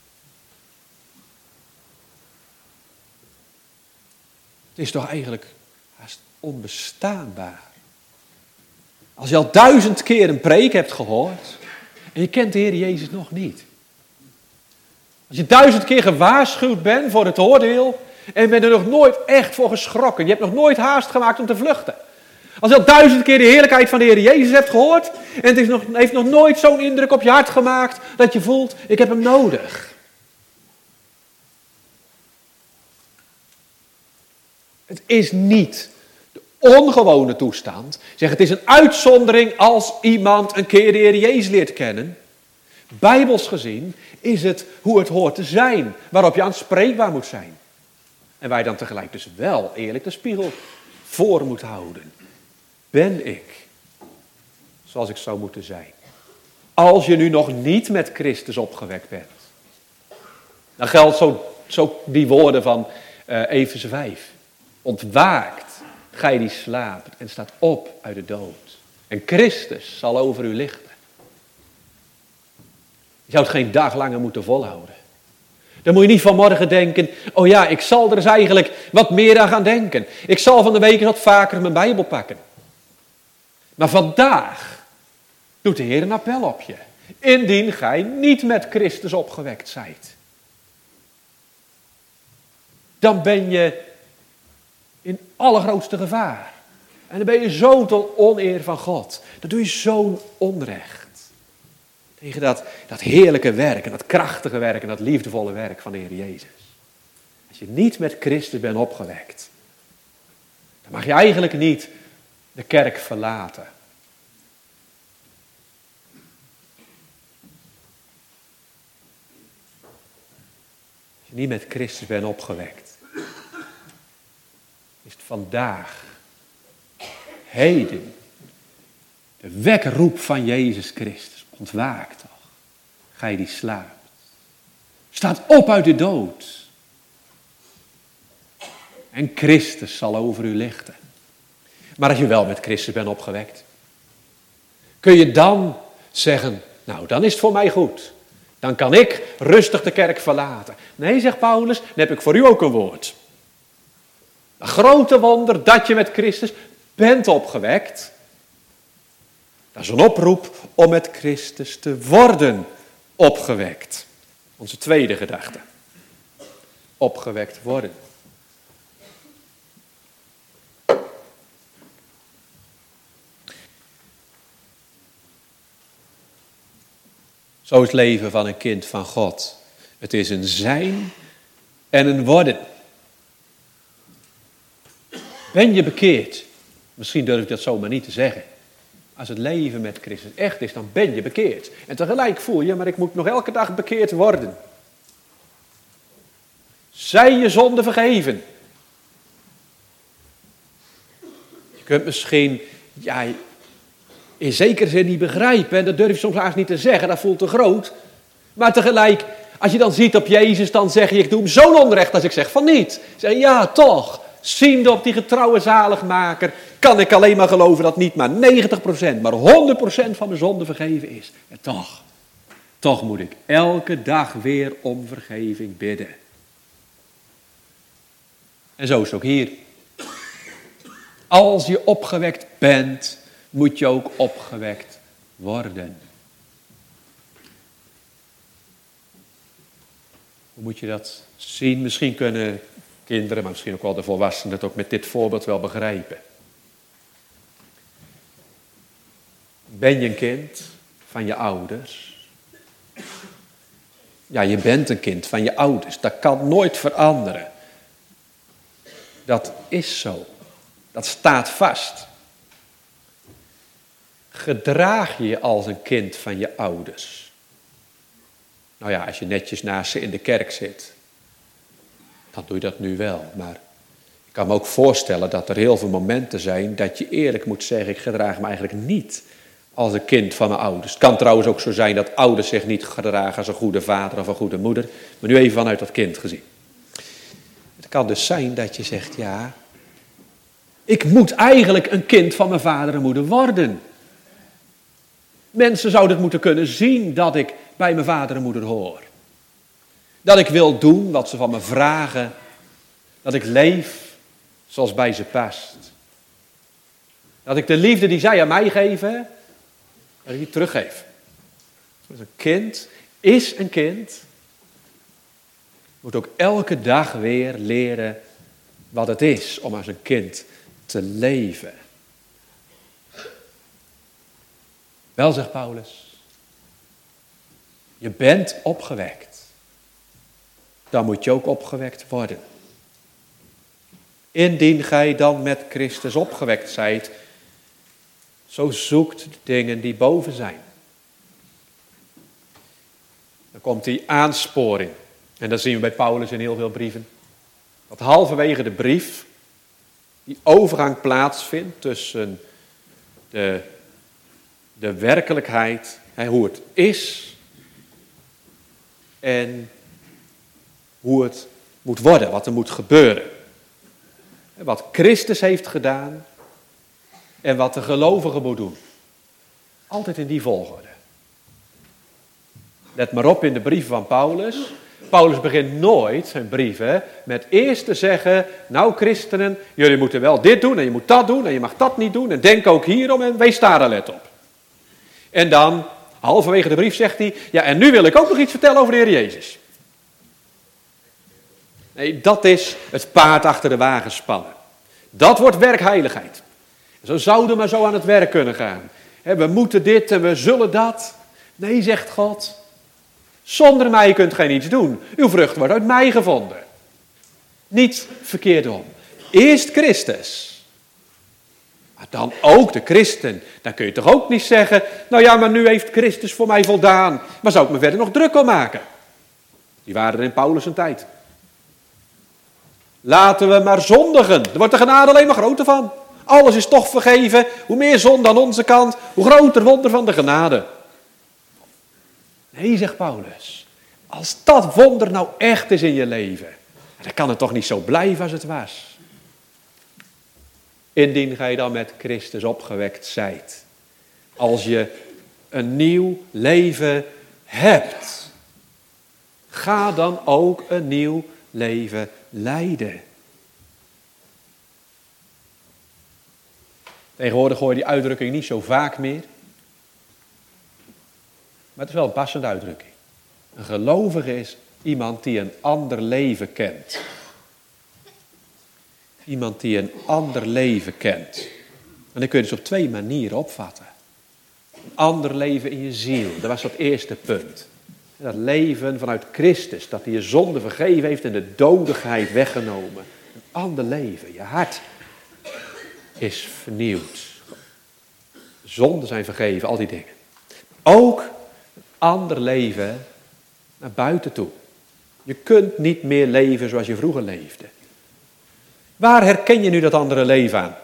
Het is toch eigenlijk haast onbestaanbaar. Als je al duizend keer een preek hebt gehoord en je kent de Heer Jezus nog niet. Als je duizend keer gewaarschuwd bent voor het oordeel en je bent er nog nooit echt voor geschrokken. Je hebt nog nooit haast gemaakt om te vluchten. Als je al duizend keer de heerlijkheid van de Heer Jezus hebt gehoord en het is nog, heeft nog nooit zo'n indruk op je hart gemaakt dat je voelt, ik heb hem nodig. Het is niet de ongewone toestand. Zeg, het is een uitzondering als iemand een keer de Heer Jezus leert kennen. Bijbels gezien is het hoe het hoort te zijn, waarop je aanspreekbaar moet zijn. En waar je dan tegelijk dus wel eerlijk de spiegel voor moet houden. Ben ik zoals ik zou moeten zijn? Als je nu nog niet met Christus opgewekt bent. Dan geldt zo, zo die woorden van uh, Efeze vijf. Ontwaakt, gij die slaapt en staat op uit de dood. En Christus zal over u lichten. Je zou het geen dag langer moeten volhouden. Dan moet je niet vanmorgen denken, oh ja, ik zal er eens eigenlijk wat meer aan gaan denken. Ik zal van de week wat vaker mijn Bijbel pakken. Maar vandaag doet de Heer een appel op je. Indien gij niet met Christus opgewekt zijt. Dan ben je in allergrootste gevaar. En dan ben je zo tot oneer van God. Dan doe je zo'n onrecht. Tegen dat, dat heerlijke werk en dat krachtige werk en dat liefdevolle werk van de Heer Jezus. Als je niet met Christus bent opgewekt, dan mag je eigenlijk niet de kerk verlaten. Als je niet met Christus bent opgewekt, is het vandaag, heden, de wekroep van Jezus Christus. Ontwaak toch, gij die slaapt. Staat op uit de dood. En Christus zal over u lichten. Maar als je wel met Christus bent opgewekt, kun je dan zeggen, nou dan is het voor mij goed. Dan kan ik rustig de kerk verlaten. Nee, zegt Paulus, dan heb ik voor u ook een woord. Een grote wonder dat je met Christus bent opgewekt. Dat is een oproep om met Christus te worden opgewekt. Onze tweede gedachte. opgewekt worden. Zo is het leven van een kind van God. Het is een zijn en een worden. Ben je bekeerd? Misschien durf ik dat zomaar niet te zeggen. Als het leven met Christus echt is, dan ben je bekeerd. En tegelijk voel je, maar ik moet nog elke dag bekeerd worden. Zijn je zonde vergeven? Je kunt misschien, ja, in zekere zin niet begrijpen. En dat durf je soms haast niet te zeggen, dat voelt te groot. Maar tegelijk, als je dan ziet op Jezus, dan zeg je, ik doe hem zo'n onrecht als ik zeg van niet. Zeg je, ja, toch. Ziende op die getrouwe zaligmaker, kan ik alleen maar geloven dat niet maar negentig procent, maar honderd procent van mijn zonde vergeven is. En toch, toch moet ik elke dag weer om vergeving bidden. En zo is het ook hier. Als je opgewekt bent, moet je ook opgewekt worden. Hoe moet je dat zien? Misschien kunnen kinderen, maar misschien ook wel de volwassenen het ook met dit voorbeeld wel begrijpen. Ben je een kind van je ouders? Ja, je bent een kind van je ouders. Dat kan nooit veranderen. Dat is zo. Dat staat vast. Gedraag je je als een kind van je ouders? Nou ja, als je netjes naast ze in de kerk zit, dan doe je dat nu wel. Maar ik kan me ook voorstellen dat er heel veel momenten zijn dat je eerlijk moet zeggen, ik gedraag me eigenlijk niet als een kind van mijn ouders. Het kan trouwens ook zo zijn dat ouders zich niet gedragen als een goede vader of een goede moeder. Maar nu even vanuit dat kind gezien. Het kan dus zijn dat je zegt, ja, ik moet eigenlijk een kind van mijn vader en moeder worden. Mensen zouden het moeten kunnen zien dat ik bij mijn vader en moeder hoor. Dat ik wil doen wat ze van me vragen. Dat ik leef zoals bij ze past. Dat ik de liefde die zij aan mij geven, dat ik die teruggeef. Dus een kind is een kind. Moet ook elke dag weer leren wat het is om als een kind te leven. Wel, zegt Paulus, je bent opgewekt. Dan moet je ook opgewekt worden. Indien gij dan met Christus opgewekt zijt, zo zoekt de dingen die boven zijn. Dan komt die aansporing. En dat zien we bij Paulus in heel veel brieven. Dat halverwege de brief die overgang plaatsvindt tussen de, de werkelijkheid, hè, hoe het is, en hoe het moet worden, wat er moet gebeuren. Wat Christus heeft gedaan en wat de gelovige moet doen. Altijd in die volgorde. Let maar op in de brieven van Paulus. Paulus begint nooit zijn brieven met eerst te zeggen, nou christenen, jullie moeten wel dit doen en je moet dat doen en je mag dat niet doen en denk ook hierom en wees daar alert op. En dan, halverwege de brief zegt hij, ja en nu wil ik ook nog iets vertellen over de Heer Jezus. Nee, dat is het paard achter de wagen spannen. Dat wordt werkheiligheid. Zo zouden we maar zo aan het werk kunnen gaan. We moeten dit en we zullen dat. Nee, zegt God. Zonder mij kunt gij niets doen. Uw vrucht wordt uit mij gevonden. Niet verkeerd om. Eerst Christus. Maar dan ook de christen. Dan kun je toch ook niet zeggen, nou ja, maar nu heeft Christus voor mij voldaan. Maar zou ik me verder nog druk om maken? Die waren er in Paulus' zijn tijd. Laten we maar zondigen. Er wordt de genade alleen maar groter van. Alles is toch vergeven. Hoe meer zonde aan onze kant, hoe groter wonder van de genade. Nee, zegt Paulus. Als dat wonder nou echt is in je leven, dan kan het toch niet zo blijven als het was. Indien gij dan met Christus opgewekt zijt. Als je een nieuw leven hebt. Ga dan ook een nieuw leven leiden. Tegenwoordig hoor je die uitdrukking niet zo vaak meer. Maar het is wel een passende uitdrukking. Een gelovige is Iemand die een ander leven kent. Iemand die een ander leven kent. En dat kun je dus op twee manieren opvatten. Een ander leven in je ziel, dat was dat eerste punt. Dat leven vanuit Christus, dat hij je zonde vergeven heeft en de dodigheid weggenomen. Een ander leven, je hart is vernieuwd. Zonden zijn vergeven, al die dingen. Ook een ander leven naar buiten toe. Je kunt niet meer leven zoals je vroeger leefde. Waar herken je nu dat andere leven aan?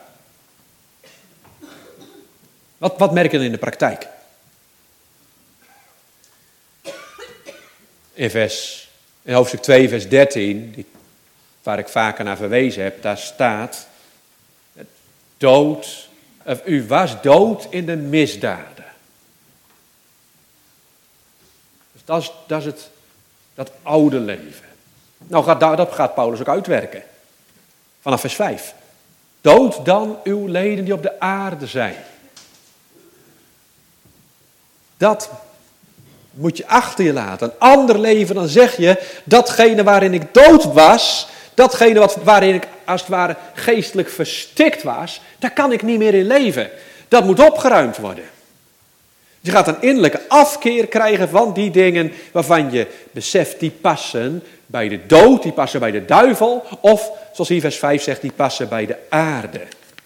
Wat, wat merk je dan in de praktijk? In, vers, in hoofdstuk twee, vers dertien, die, waar ik vaker naar verwezen heb, daar staat: dood, of u was dood in de misdaden. Dus dat is, dat is het, dat oude leven. Nou, gaat, dat gaat Paulus ook uitwerken. Vanaf vers vijf. Dood dan uw leden die op de aarde zijn. Dat moet je achter je laten. Een ander leven, dan zeg je, datgene waarin ik dood was, datgene wat, waarin ik als het ware geestelijk verstikt was, daar kan ik niet meer in leven. Dat moet opgeruimd worden. Je gaat een innerlijke afkeer krijgen van die dingen waarvan je beseft, die passen bij de dood, die passen bij de duivel, of, zoals hier vers vijf zegt, die passen bij de aarde.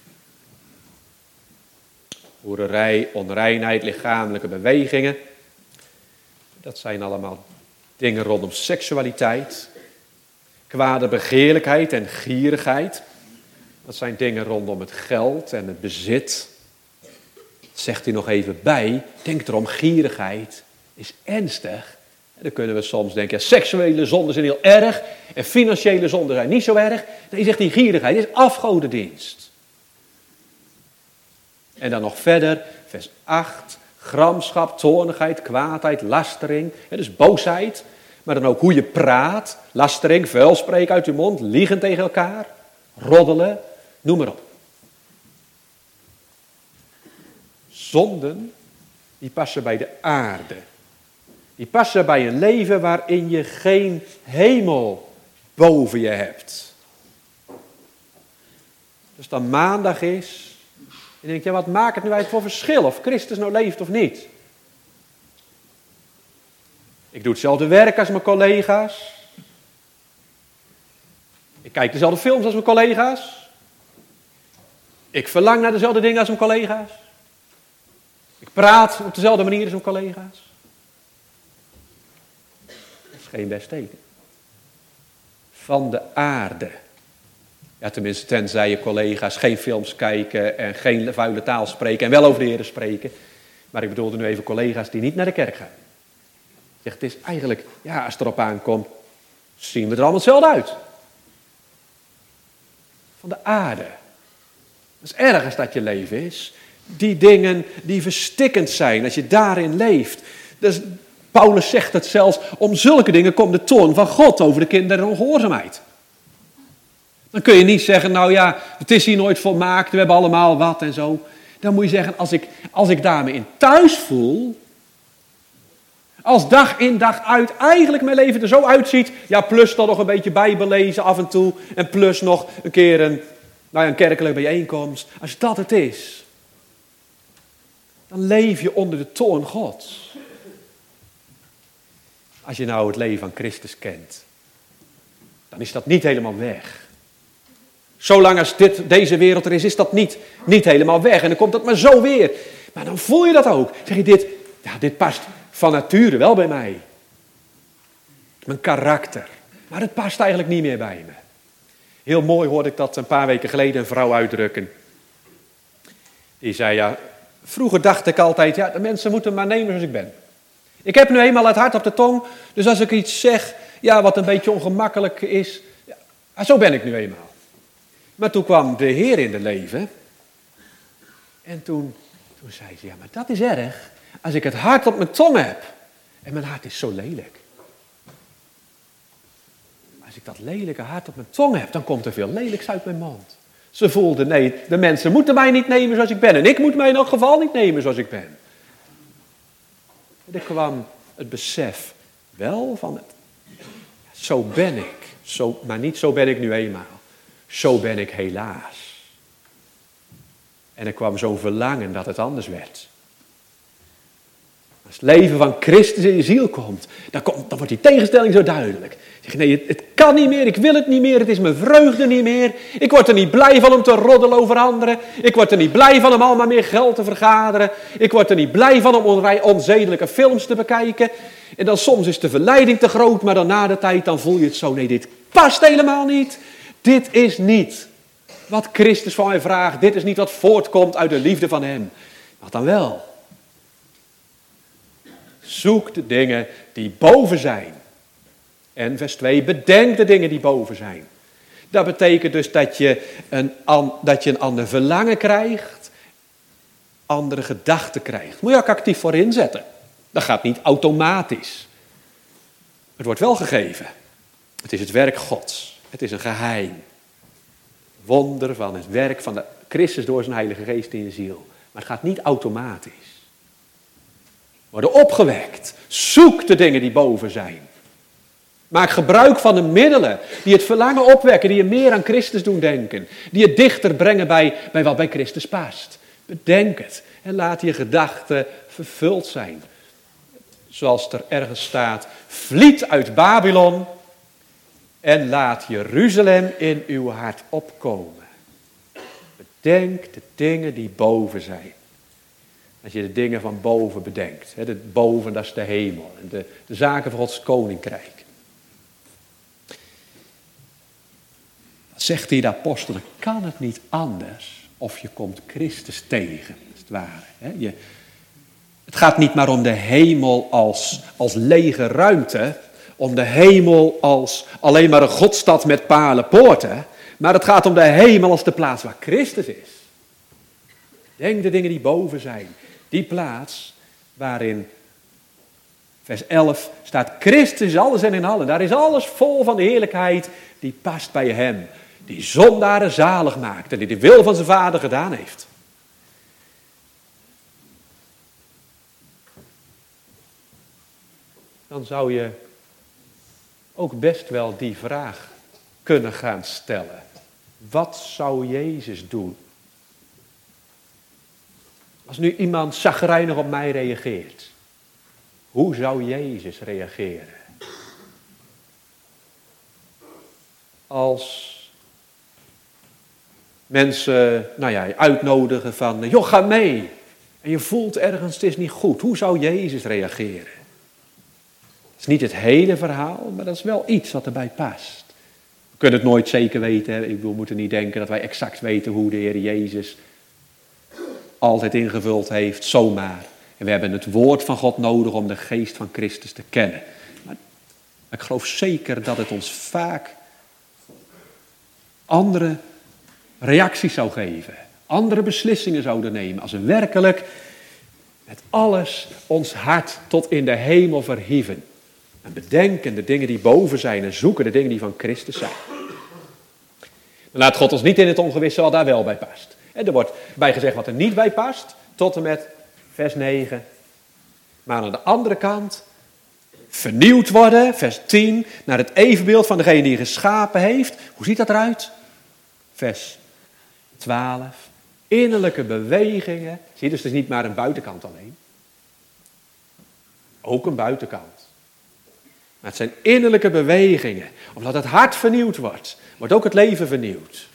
Hoererij, onreinheid, lichamelijke bewegingen. Dat zijn allemaal dingen rondom seksualiteit. Kwade begeerlijkheid en gierigheid. Dat zijn dingen rondom het geld en het bezit. Zegt hij nog even bij, denk erom, gierigheid is ernstig. En dan kunnen we soms denken, ja, seksuele zonden zijn heel erg en financiële zonden zijn niet zo erg. Nee, zegt hij, gierigheid is afgodendienst. En dan nog verder, vers acht, gramschap, toornigheid, kwaadheid, lastering, dus boosheid. Maar dan ook hoe je praat, lastering, vuilspreek uit je mond, liegen tegen elkaar, roddelen, noem maar op. Zonden, die passen bij de aarde. Die passen bij een leven waarin je geen hemel boven je hebt. Dus dan maandag is, en denk je, ja, wat maakt het nu eigenlijk voor verschil of Christus nou leeft of niet? Ik doe hetzelfde werk als mijn collega's. Ik kijk dezelfde films als mijn collega's. Ik verlang naar dezelfde dingen als mijn collega's. Ik praat op dezelfde manier als mijn collega's. Dat is geen best teken. Van de aarde. Ja, tenminste, tenzij je collega's geen films kijken en geen vuile taal spreken en wel over de Heer spreken. Maar ik bedoelde nu even collega's die niet naar de kerk gaan. Ik zeg, het is eigenlijk, ja, als het erop aankomt, zien we er allemaal hetzelfde uit. Van de aarde. Dat is erg als dat je leven is. Die dingen die verstikkend zijn, als je daarin leeft. Dus Paulus zegt het zelfs, om zulke dingen komt de toorn van God over de kinderen en ongehoorzaamheid. Dan kun je niet zeggen, nou ja, het is hier nooit volmaakt, we hebben allemaal wat en zo. Dan moet je zeggen, als ik, als ik daarmee in thuis voel, als dag in dag uit eigenlijk mijn leven er zo uitziet, ja, plus dan nog een beetje Bijbel lezen af en toe, en plus nog een keer een, nou ja, een kerkelijke bijeenkomst. Als dat het is, dan leef je onder de toorn Gods. Als je nou het leven van Christus kent, dan is dat niet helemaal weg. Zolang als dit, deze wereld er is, is dat niet, niet helemaal weg. En dan komt dat maar zo weer. Maar dan voel je dat ook. Zeg je, dit, ja, dit past van nature wel bij mij. Mijn karakter. Maar het past eigenlijk niet meer bij me. Heel mooi hoorde ik dat een paar weken geleden een vrouw uitdrukken. Die zei, ja, vroeger dacht ik altijd, ja, de mensen moeten maar nemen zoals ik ben. Ik heb nu eenmaal het hart op de tong, dus als ik iets zeg, ja, wat een beetje ongemakkelijk is, ja, zo ben ik nu eenmaal. Maar toen kwam de Heer in het leven. En toen, toen zei ze, ja, maar dat is erg. Als ik het hart op mijn tong heb. En mijn hart is zo lelijk. Als ik dat lelijke hart op mijn tong heb, dan komt er veel lelijks uit mijn mond. Ze voelde, nee, de mensen moeten mij niet nemen zoals ik ben. En ik moet mij in elk geval niet nemen zoals ik ben. En er kwam het besef wel van het, Zo ben ik. Zo, maar niet zo ben ik nu eenmaal. Zo ben ik helaas. En er kwam zo'n verlangen dat het anders werd. Als het leven van Christus in je ziel komt, dan, komt, dan wordt die tegenstelling zo duidelijk. Zeg je, nee, het, het kan niet meer, ik wil het niet meer, het is mijn vreugde niet meer. Ik word er niet blij van om te roddelen over anderen. Ik word er niet blij van om al maar meer geld te vergaderen. Ik word er niet blij van om onrij, onzedelijke films te bekijken. En dan soms is de verleiding te groot, maar dan na de tijd dan voel je het zo. Nee, dit past helemaal niet. Dit is niet wat Christus van mij vraagt. Dit is niet wat voortkomt uit de liefde van hem. Wat dan wel? Zoek de dingen die boven zijn. En vers twee, bedenk de dingen die boven zijn. Dat betekent dus dat je een, dat je een ander verlangen krijgt, andere gedachten krijgt. Moet je ook actief voor inzetten. Dat gaat niet automatisch. Het wordt wel gegeven. Het is het werk Gods. Het is een geheim. Wonder van het werk van de Christus door zijn Heilige Geest in je ziel. Maar het gaat niet automatisch. Worden opgewekt. Zoek de dingen die boven zijn. Maak gebruik van de middelen die het verlangen opwekken, die je meer aan Christus doen denken. Die je dichter brengen bij, bij wat bij Christus past. Bedenk het en laat je gedachten vervuld zijn. Zoals er ergens staat, vliet uit Babylon en laat Jeruzalem in uw hart opkomen. Bedenk de dingen die boven zijn. Als je de dingen van boven bedenkt. Hè, de boven, dat is de hemel. En de, de zaken van Gods koninkrijk. Dat zegt hier de apostel. Dan kan het niet anders of je komt Christus tegen. Als het ware. Hè. Je, het gaat niet maar om de hemel als, als lege ruimte. Om de hemel als alleen maar een godstad met palen poorten. Maar het gaat om de hemel als de plaats waar Christus is. Denk de dingen die boven zijn. Die plaats waarin, vers elf, staat Christus is alles en in allen. Daar is alles vol van de heerlijkheid die past bij hem. Die zondaren zalig maakt en die de wil van zijn vader gedaan heeft. Dan zou je ook best wel die vraag kunnen gaan stellen. Wat zou Jezus doen? Als nu iemand chagrijnig op mij reageert, hoe zou Jezus reageren? Als mensen, nou ja, uitnodigen van, joh, ga mee. En je voelt ergens, het is niet goed. Hoe zou Jezus reageren? Het is niet het hele verhaal, maar dat is wel iets wat erbij past. We kunnen het nooit zeker weten. Ik bedoel, we moeten niet denken dat wij exact weten hoe de Heer Jezus altijd ingevuld heeft, zomaar. En we hebben het woord van God nodig om de geest van Christus te kennen. Maar ik geloof zeker dat het ons vaak andere reacties zou geven. Andere beslissingen zouden nemen. Als we werkelijk met alles ons hart tot in de hemel verhieven. En bedenken de dingen die boven zijn en zoeken de dingen die van Christus zijn. Dan laat God ons niet in het ongewisse wat daar wel bij past. En er wordt bij gezegd wat er niet bij past, tot en met vers negen. Maar aan de andere kant, vernieuwd worden, vers tien, naar het evenbeeld van degene die je geschapen heeft. Hoe ziet dat eruit? Vers twaalf, innerlijke bewegingen. Zie je, dus het is niet maar een buitenkant alleen. Ook een buitenkant. Maar het zijn innerlijke bewegingen. Omdat het hart vernieuwd wordt, wordt ook het leven vernieuwd.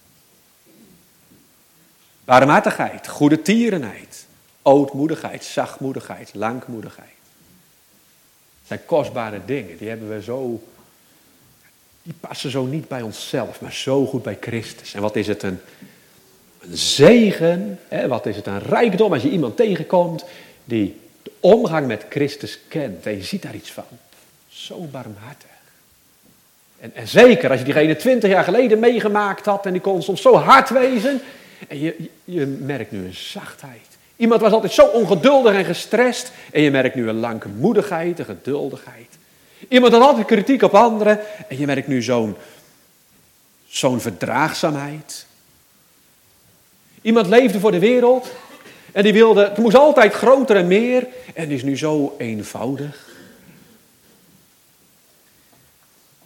Barmhartigheid, goede tierenheid, ootmoedigheid, zachtmoedigheid, langmoedigheid. Het zijn kostbare dingen, die hebben we zo, die passen zo niet bij onszelf, maar zo goed bij Christus. En wat is het een, een zegen, hè? Wat is het een rijkdom als je iemand tegenkomt die de omgang met Christus kent en je ziet daar iets van. Zo barmhartig. En, en zeker als je diegene twintig jaar geleden meegemaakt had en die kon soms zo hard wezen. En je, je, je merkt nu een zachtheid. Iemand was altijd zo ongeduldig en gestrest. En je merkt nu een langmoedigheid, een geduldigheid. Iemand had altijd kritiek op anderen. En je merkt nu zo'n, zo'n verdraagzaamheid. Iemand leefde voor de wereld. En die wilde, het moest altijd groter en meer. En die is nu zo eenvoudig.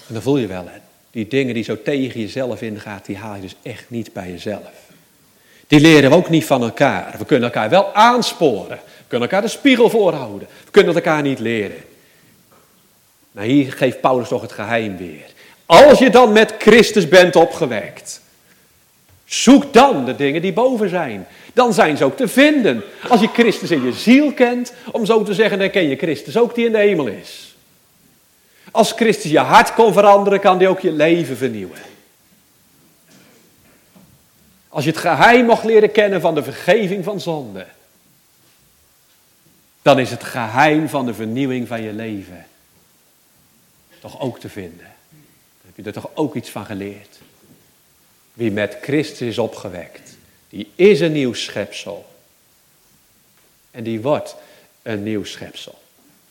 En dan voel je wel, hè, die dingen die zo tegen jezelf ingaan, die haal je dus echt niet bij jezelf. Die leren we ook niet van elkaar. We kunnen elkaar wel aansporen. We kunnen elkaar de spiegel voorhouden. We kunnen het elkaar niet leren. Maar hier geeft Paulus toch het geheim weer. Als je dan met Christus bent opgewekt, zoek dan de dingen die boven zijn. Dan zijn ze ook te vinden. Als je Christus in je ziel kent, om zo te zeggen, dan ken je Christus ook die in de hemel is. Als Christus je hart kon veranderen, kan die ook je leven vernieuwen. Als je het geheim mocht leren kennen van de vergeving van zonde, dan is het geheim van de vernieuwing van je leven toch ook te vinden. Dan heb je er toch ook iets van geleerd. Wie met Christus is opgewekt, die is een nieuw schepsel. En die wordt een nieuw schepsel.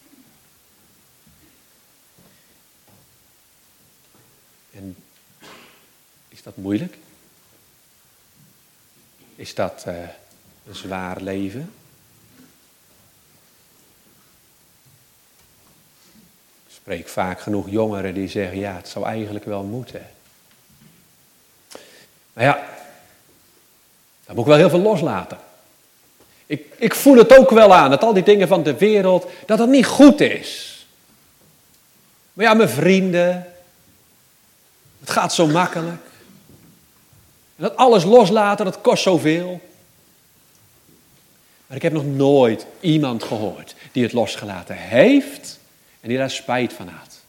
En is dat moeilijk? Is dat uh, een zwaar leven? Ik spreek vaak genoeg jongeren die zeggen, ja, het zou eigenlijk wel moeten. Maar ja, dan moet ik wel heel veel loslaten. Ik, ik voel het ook wel aan, dat al die dingen van de wereld, dat het niet goed is. Maar ja, mijn vrienden, het gaat zo makkelijk. En dat alles loslaten, dat kost zoveel. Maar ik heb nog nooit iemand gehoord die het losgelaten heeft en die daar spijt van had.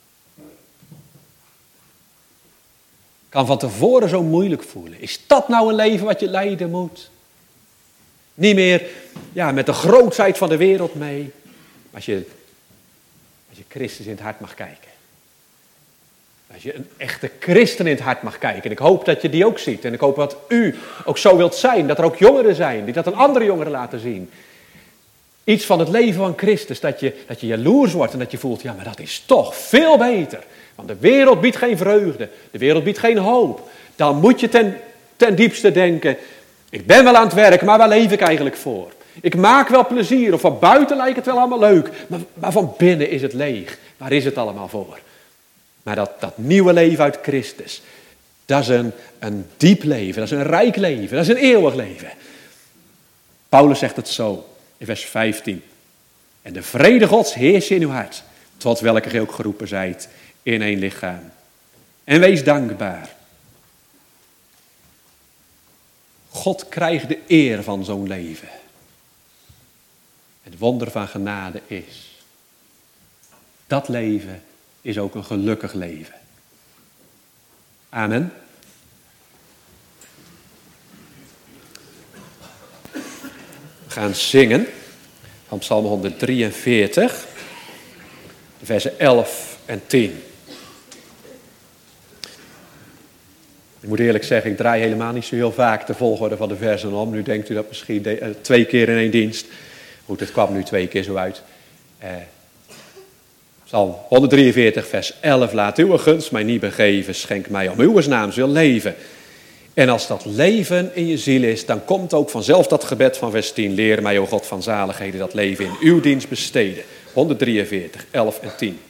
Kan van tevoren zo moeilijk voelen. Is dat nou een leven wat je leiden moet? Niet meer ja, met de grootheid van de wereld mee. Maar als je, als je Christus in het hart mag kijken. Als je een echte christen in het hart mag kijken. En ik hoop dat je die ook ziet. En ik hoop dat u ook zo wilt zijn. Dat er ook jongeren zijn die dat aan andere jongeren laten zien. Iets van het leven van Christus. Dat je, dat je jaloers wordt en dat je voelt, ja, maar dat is toch veel beter. Want de wereld biedt geen vreugde. De wereld biedt geen hoop. Dan moet je ten, ten diepste denken, ik ben wel aan het werk, maar waar leef ik eigenlijk voor? Ik maak wel plezier, of van buiten lijkt het wel allemaal leuk. Maar, maar van binnen is het leeg. Waar is het allemaal voor? Maar dat, dat nieuwe leven uit Christus, dat is een, een diep leven, dat is een rijk leven, dat is een eeuwig leven. Paulus zegt het zo in vers vijftien. En de vrede Gods heerst in uw hart, tot welke ge ook geroepen zijt in één lichaam. En wees dankbaar. God krijgt de eer van zo'n leven. Het wonder van genade is, dat leven is ook een gelukkig leven. Amen. We gaan zingen van Psalm honderddrieënveertig, versen elf en tien. Ik moet eerlijk zeggen, ik draai helemaal niet zo heel vaak de volgorde van de versen om. Nu denkt u dat misschien de, uh, twee keer in één dienst. Goed, het kwam nu twee keer zo uit. Uh, Psalm honderddrieënveertig, vers elf. Laat uw gunst mij niet begeven, schenk mij om uw naams wil leven. En als dat leven in je ziel is, dan komt ook vanzelf dat gebed van vers tien. Leer mij, o God van zaligheden, dat leven in uw dienst besteden. honderddrieënveertig, elf en tien.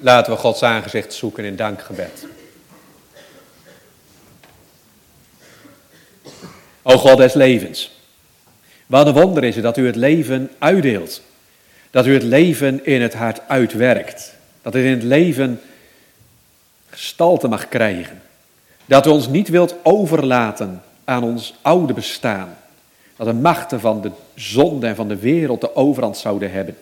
Laten we Gods aangezicht zoeken in dankgebed. O God des levens, wat een wonder is het dat u het leven uitdeelt. Dat u het leven in het hart uitwerkt. Dat het in het leven gestalte mag krijgen. Dat u ons niet wilt overlaten aan ons oude bestaan. Dat de machten van de zonde en van de wereld de overhand zouden hebben.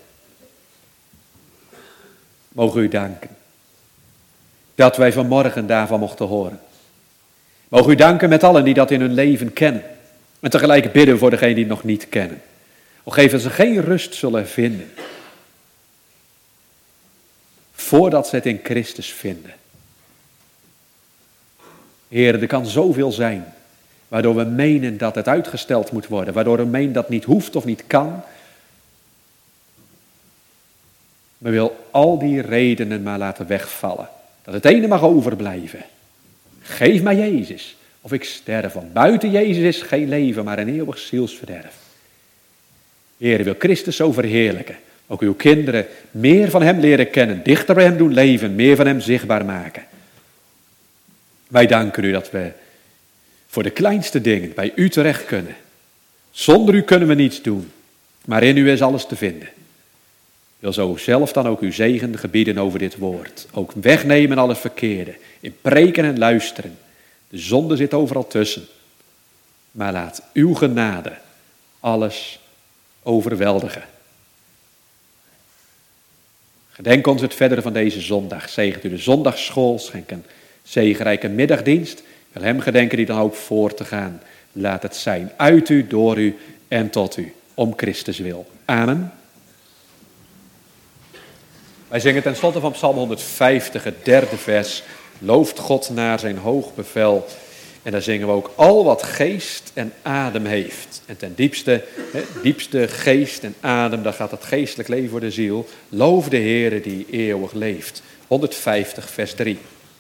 Mogen u danken dat wij vanmorgen daarvan mochten horen. Mogen u danken met allen die dat in hun leven kennen. En tegelijk bidden voor degenen die het nog niet kennen. O geef dat ze geen rust zullen vinden. Voordat ze het in Christus vinden. Heer, er kan zoveel zijn. Waardoor we menen dat het uitgesteld moet worden. Waardoor we menen dat het niet hoeft of niet kan. Maar wil al die redenen maar laten wegvallen. Dat het ene mag overblijven. Geef mij Jezus. Of ik sterf. Want buiten Jezus is geen leven, maar een eeuwig zielsverderf. Heer, wil Christus zo verheerlijken. Ook uw kinderen meer van hem leren kennen. Dichter bij hem doen leven. Meer van hem zichtbaar maken. Wij danken u dat we voor de kleinste dingen bij u terecht kunnen. Zonder u kunnen we niets doen. Maar in u is alles te vinden. Wil zo zelf dan ook uw zegen gebieden over dit woord. Ook wegnemen alles verkeerde. In preken en luisteren. De zonde zit overal tussen. Maar laat uw genade alles overweldigen. Gedenk ons het verdere van deze zondag. Zegent u de zondagsschool. Schenk een zegenrijke middagdienst. Ik wil hem gedenken die dan hoopt voor te gaan. Laat het zijn uit u, door u en tot u. Om Christus wil. Amen. Wij zingen ten slotte van Psalm honderdvijftig, het derde vers. Looft God naar zijn hoog bevel. En daar zingen we ook al wat geest en adem heeft. En ten diepste, hè, diepste geest en adem, daar gaat het geestelijk leven voor de ziel. Loof de Heere die eeuwig leeft. honderdvijftig, vers drie.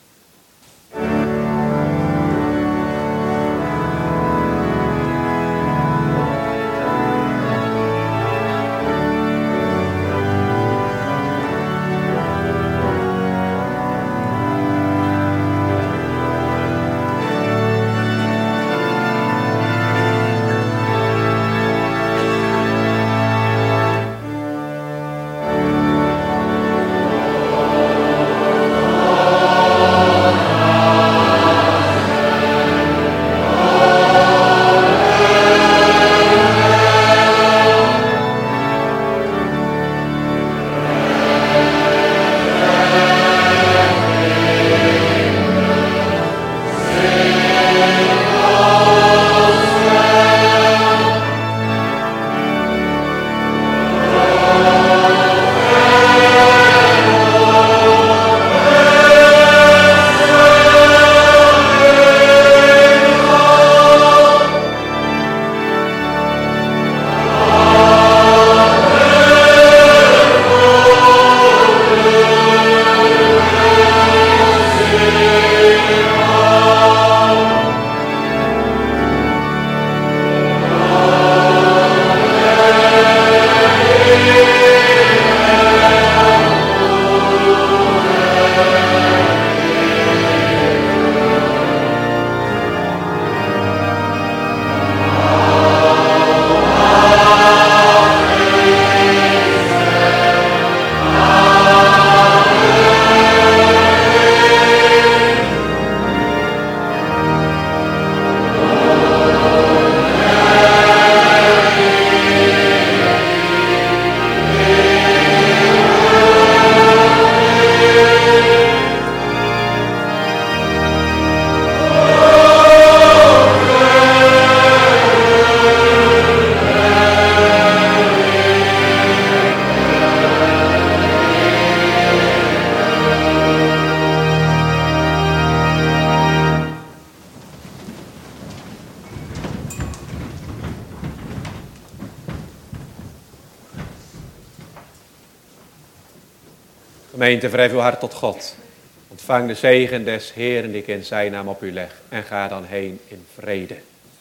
Gemeente, verhef uw hart tot God. Ontvang de zegen des Heeren die ik in zijn naam op u leg. En ga dan heen in vrede.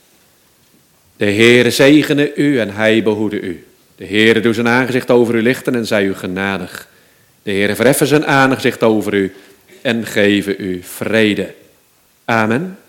De Heere zegene u en hij behoede u. De Heere doet zijn aangezicht over u lichten en zij u genadig. De Heere verheffen zijn aangezicht over u en geven u vrede. Amen.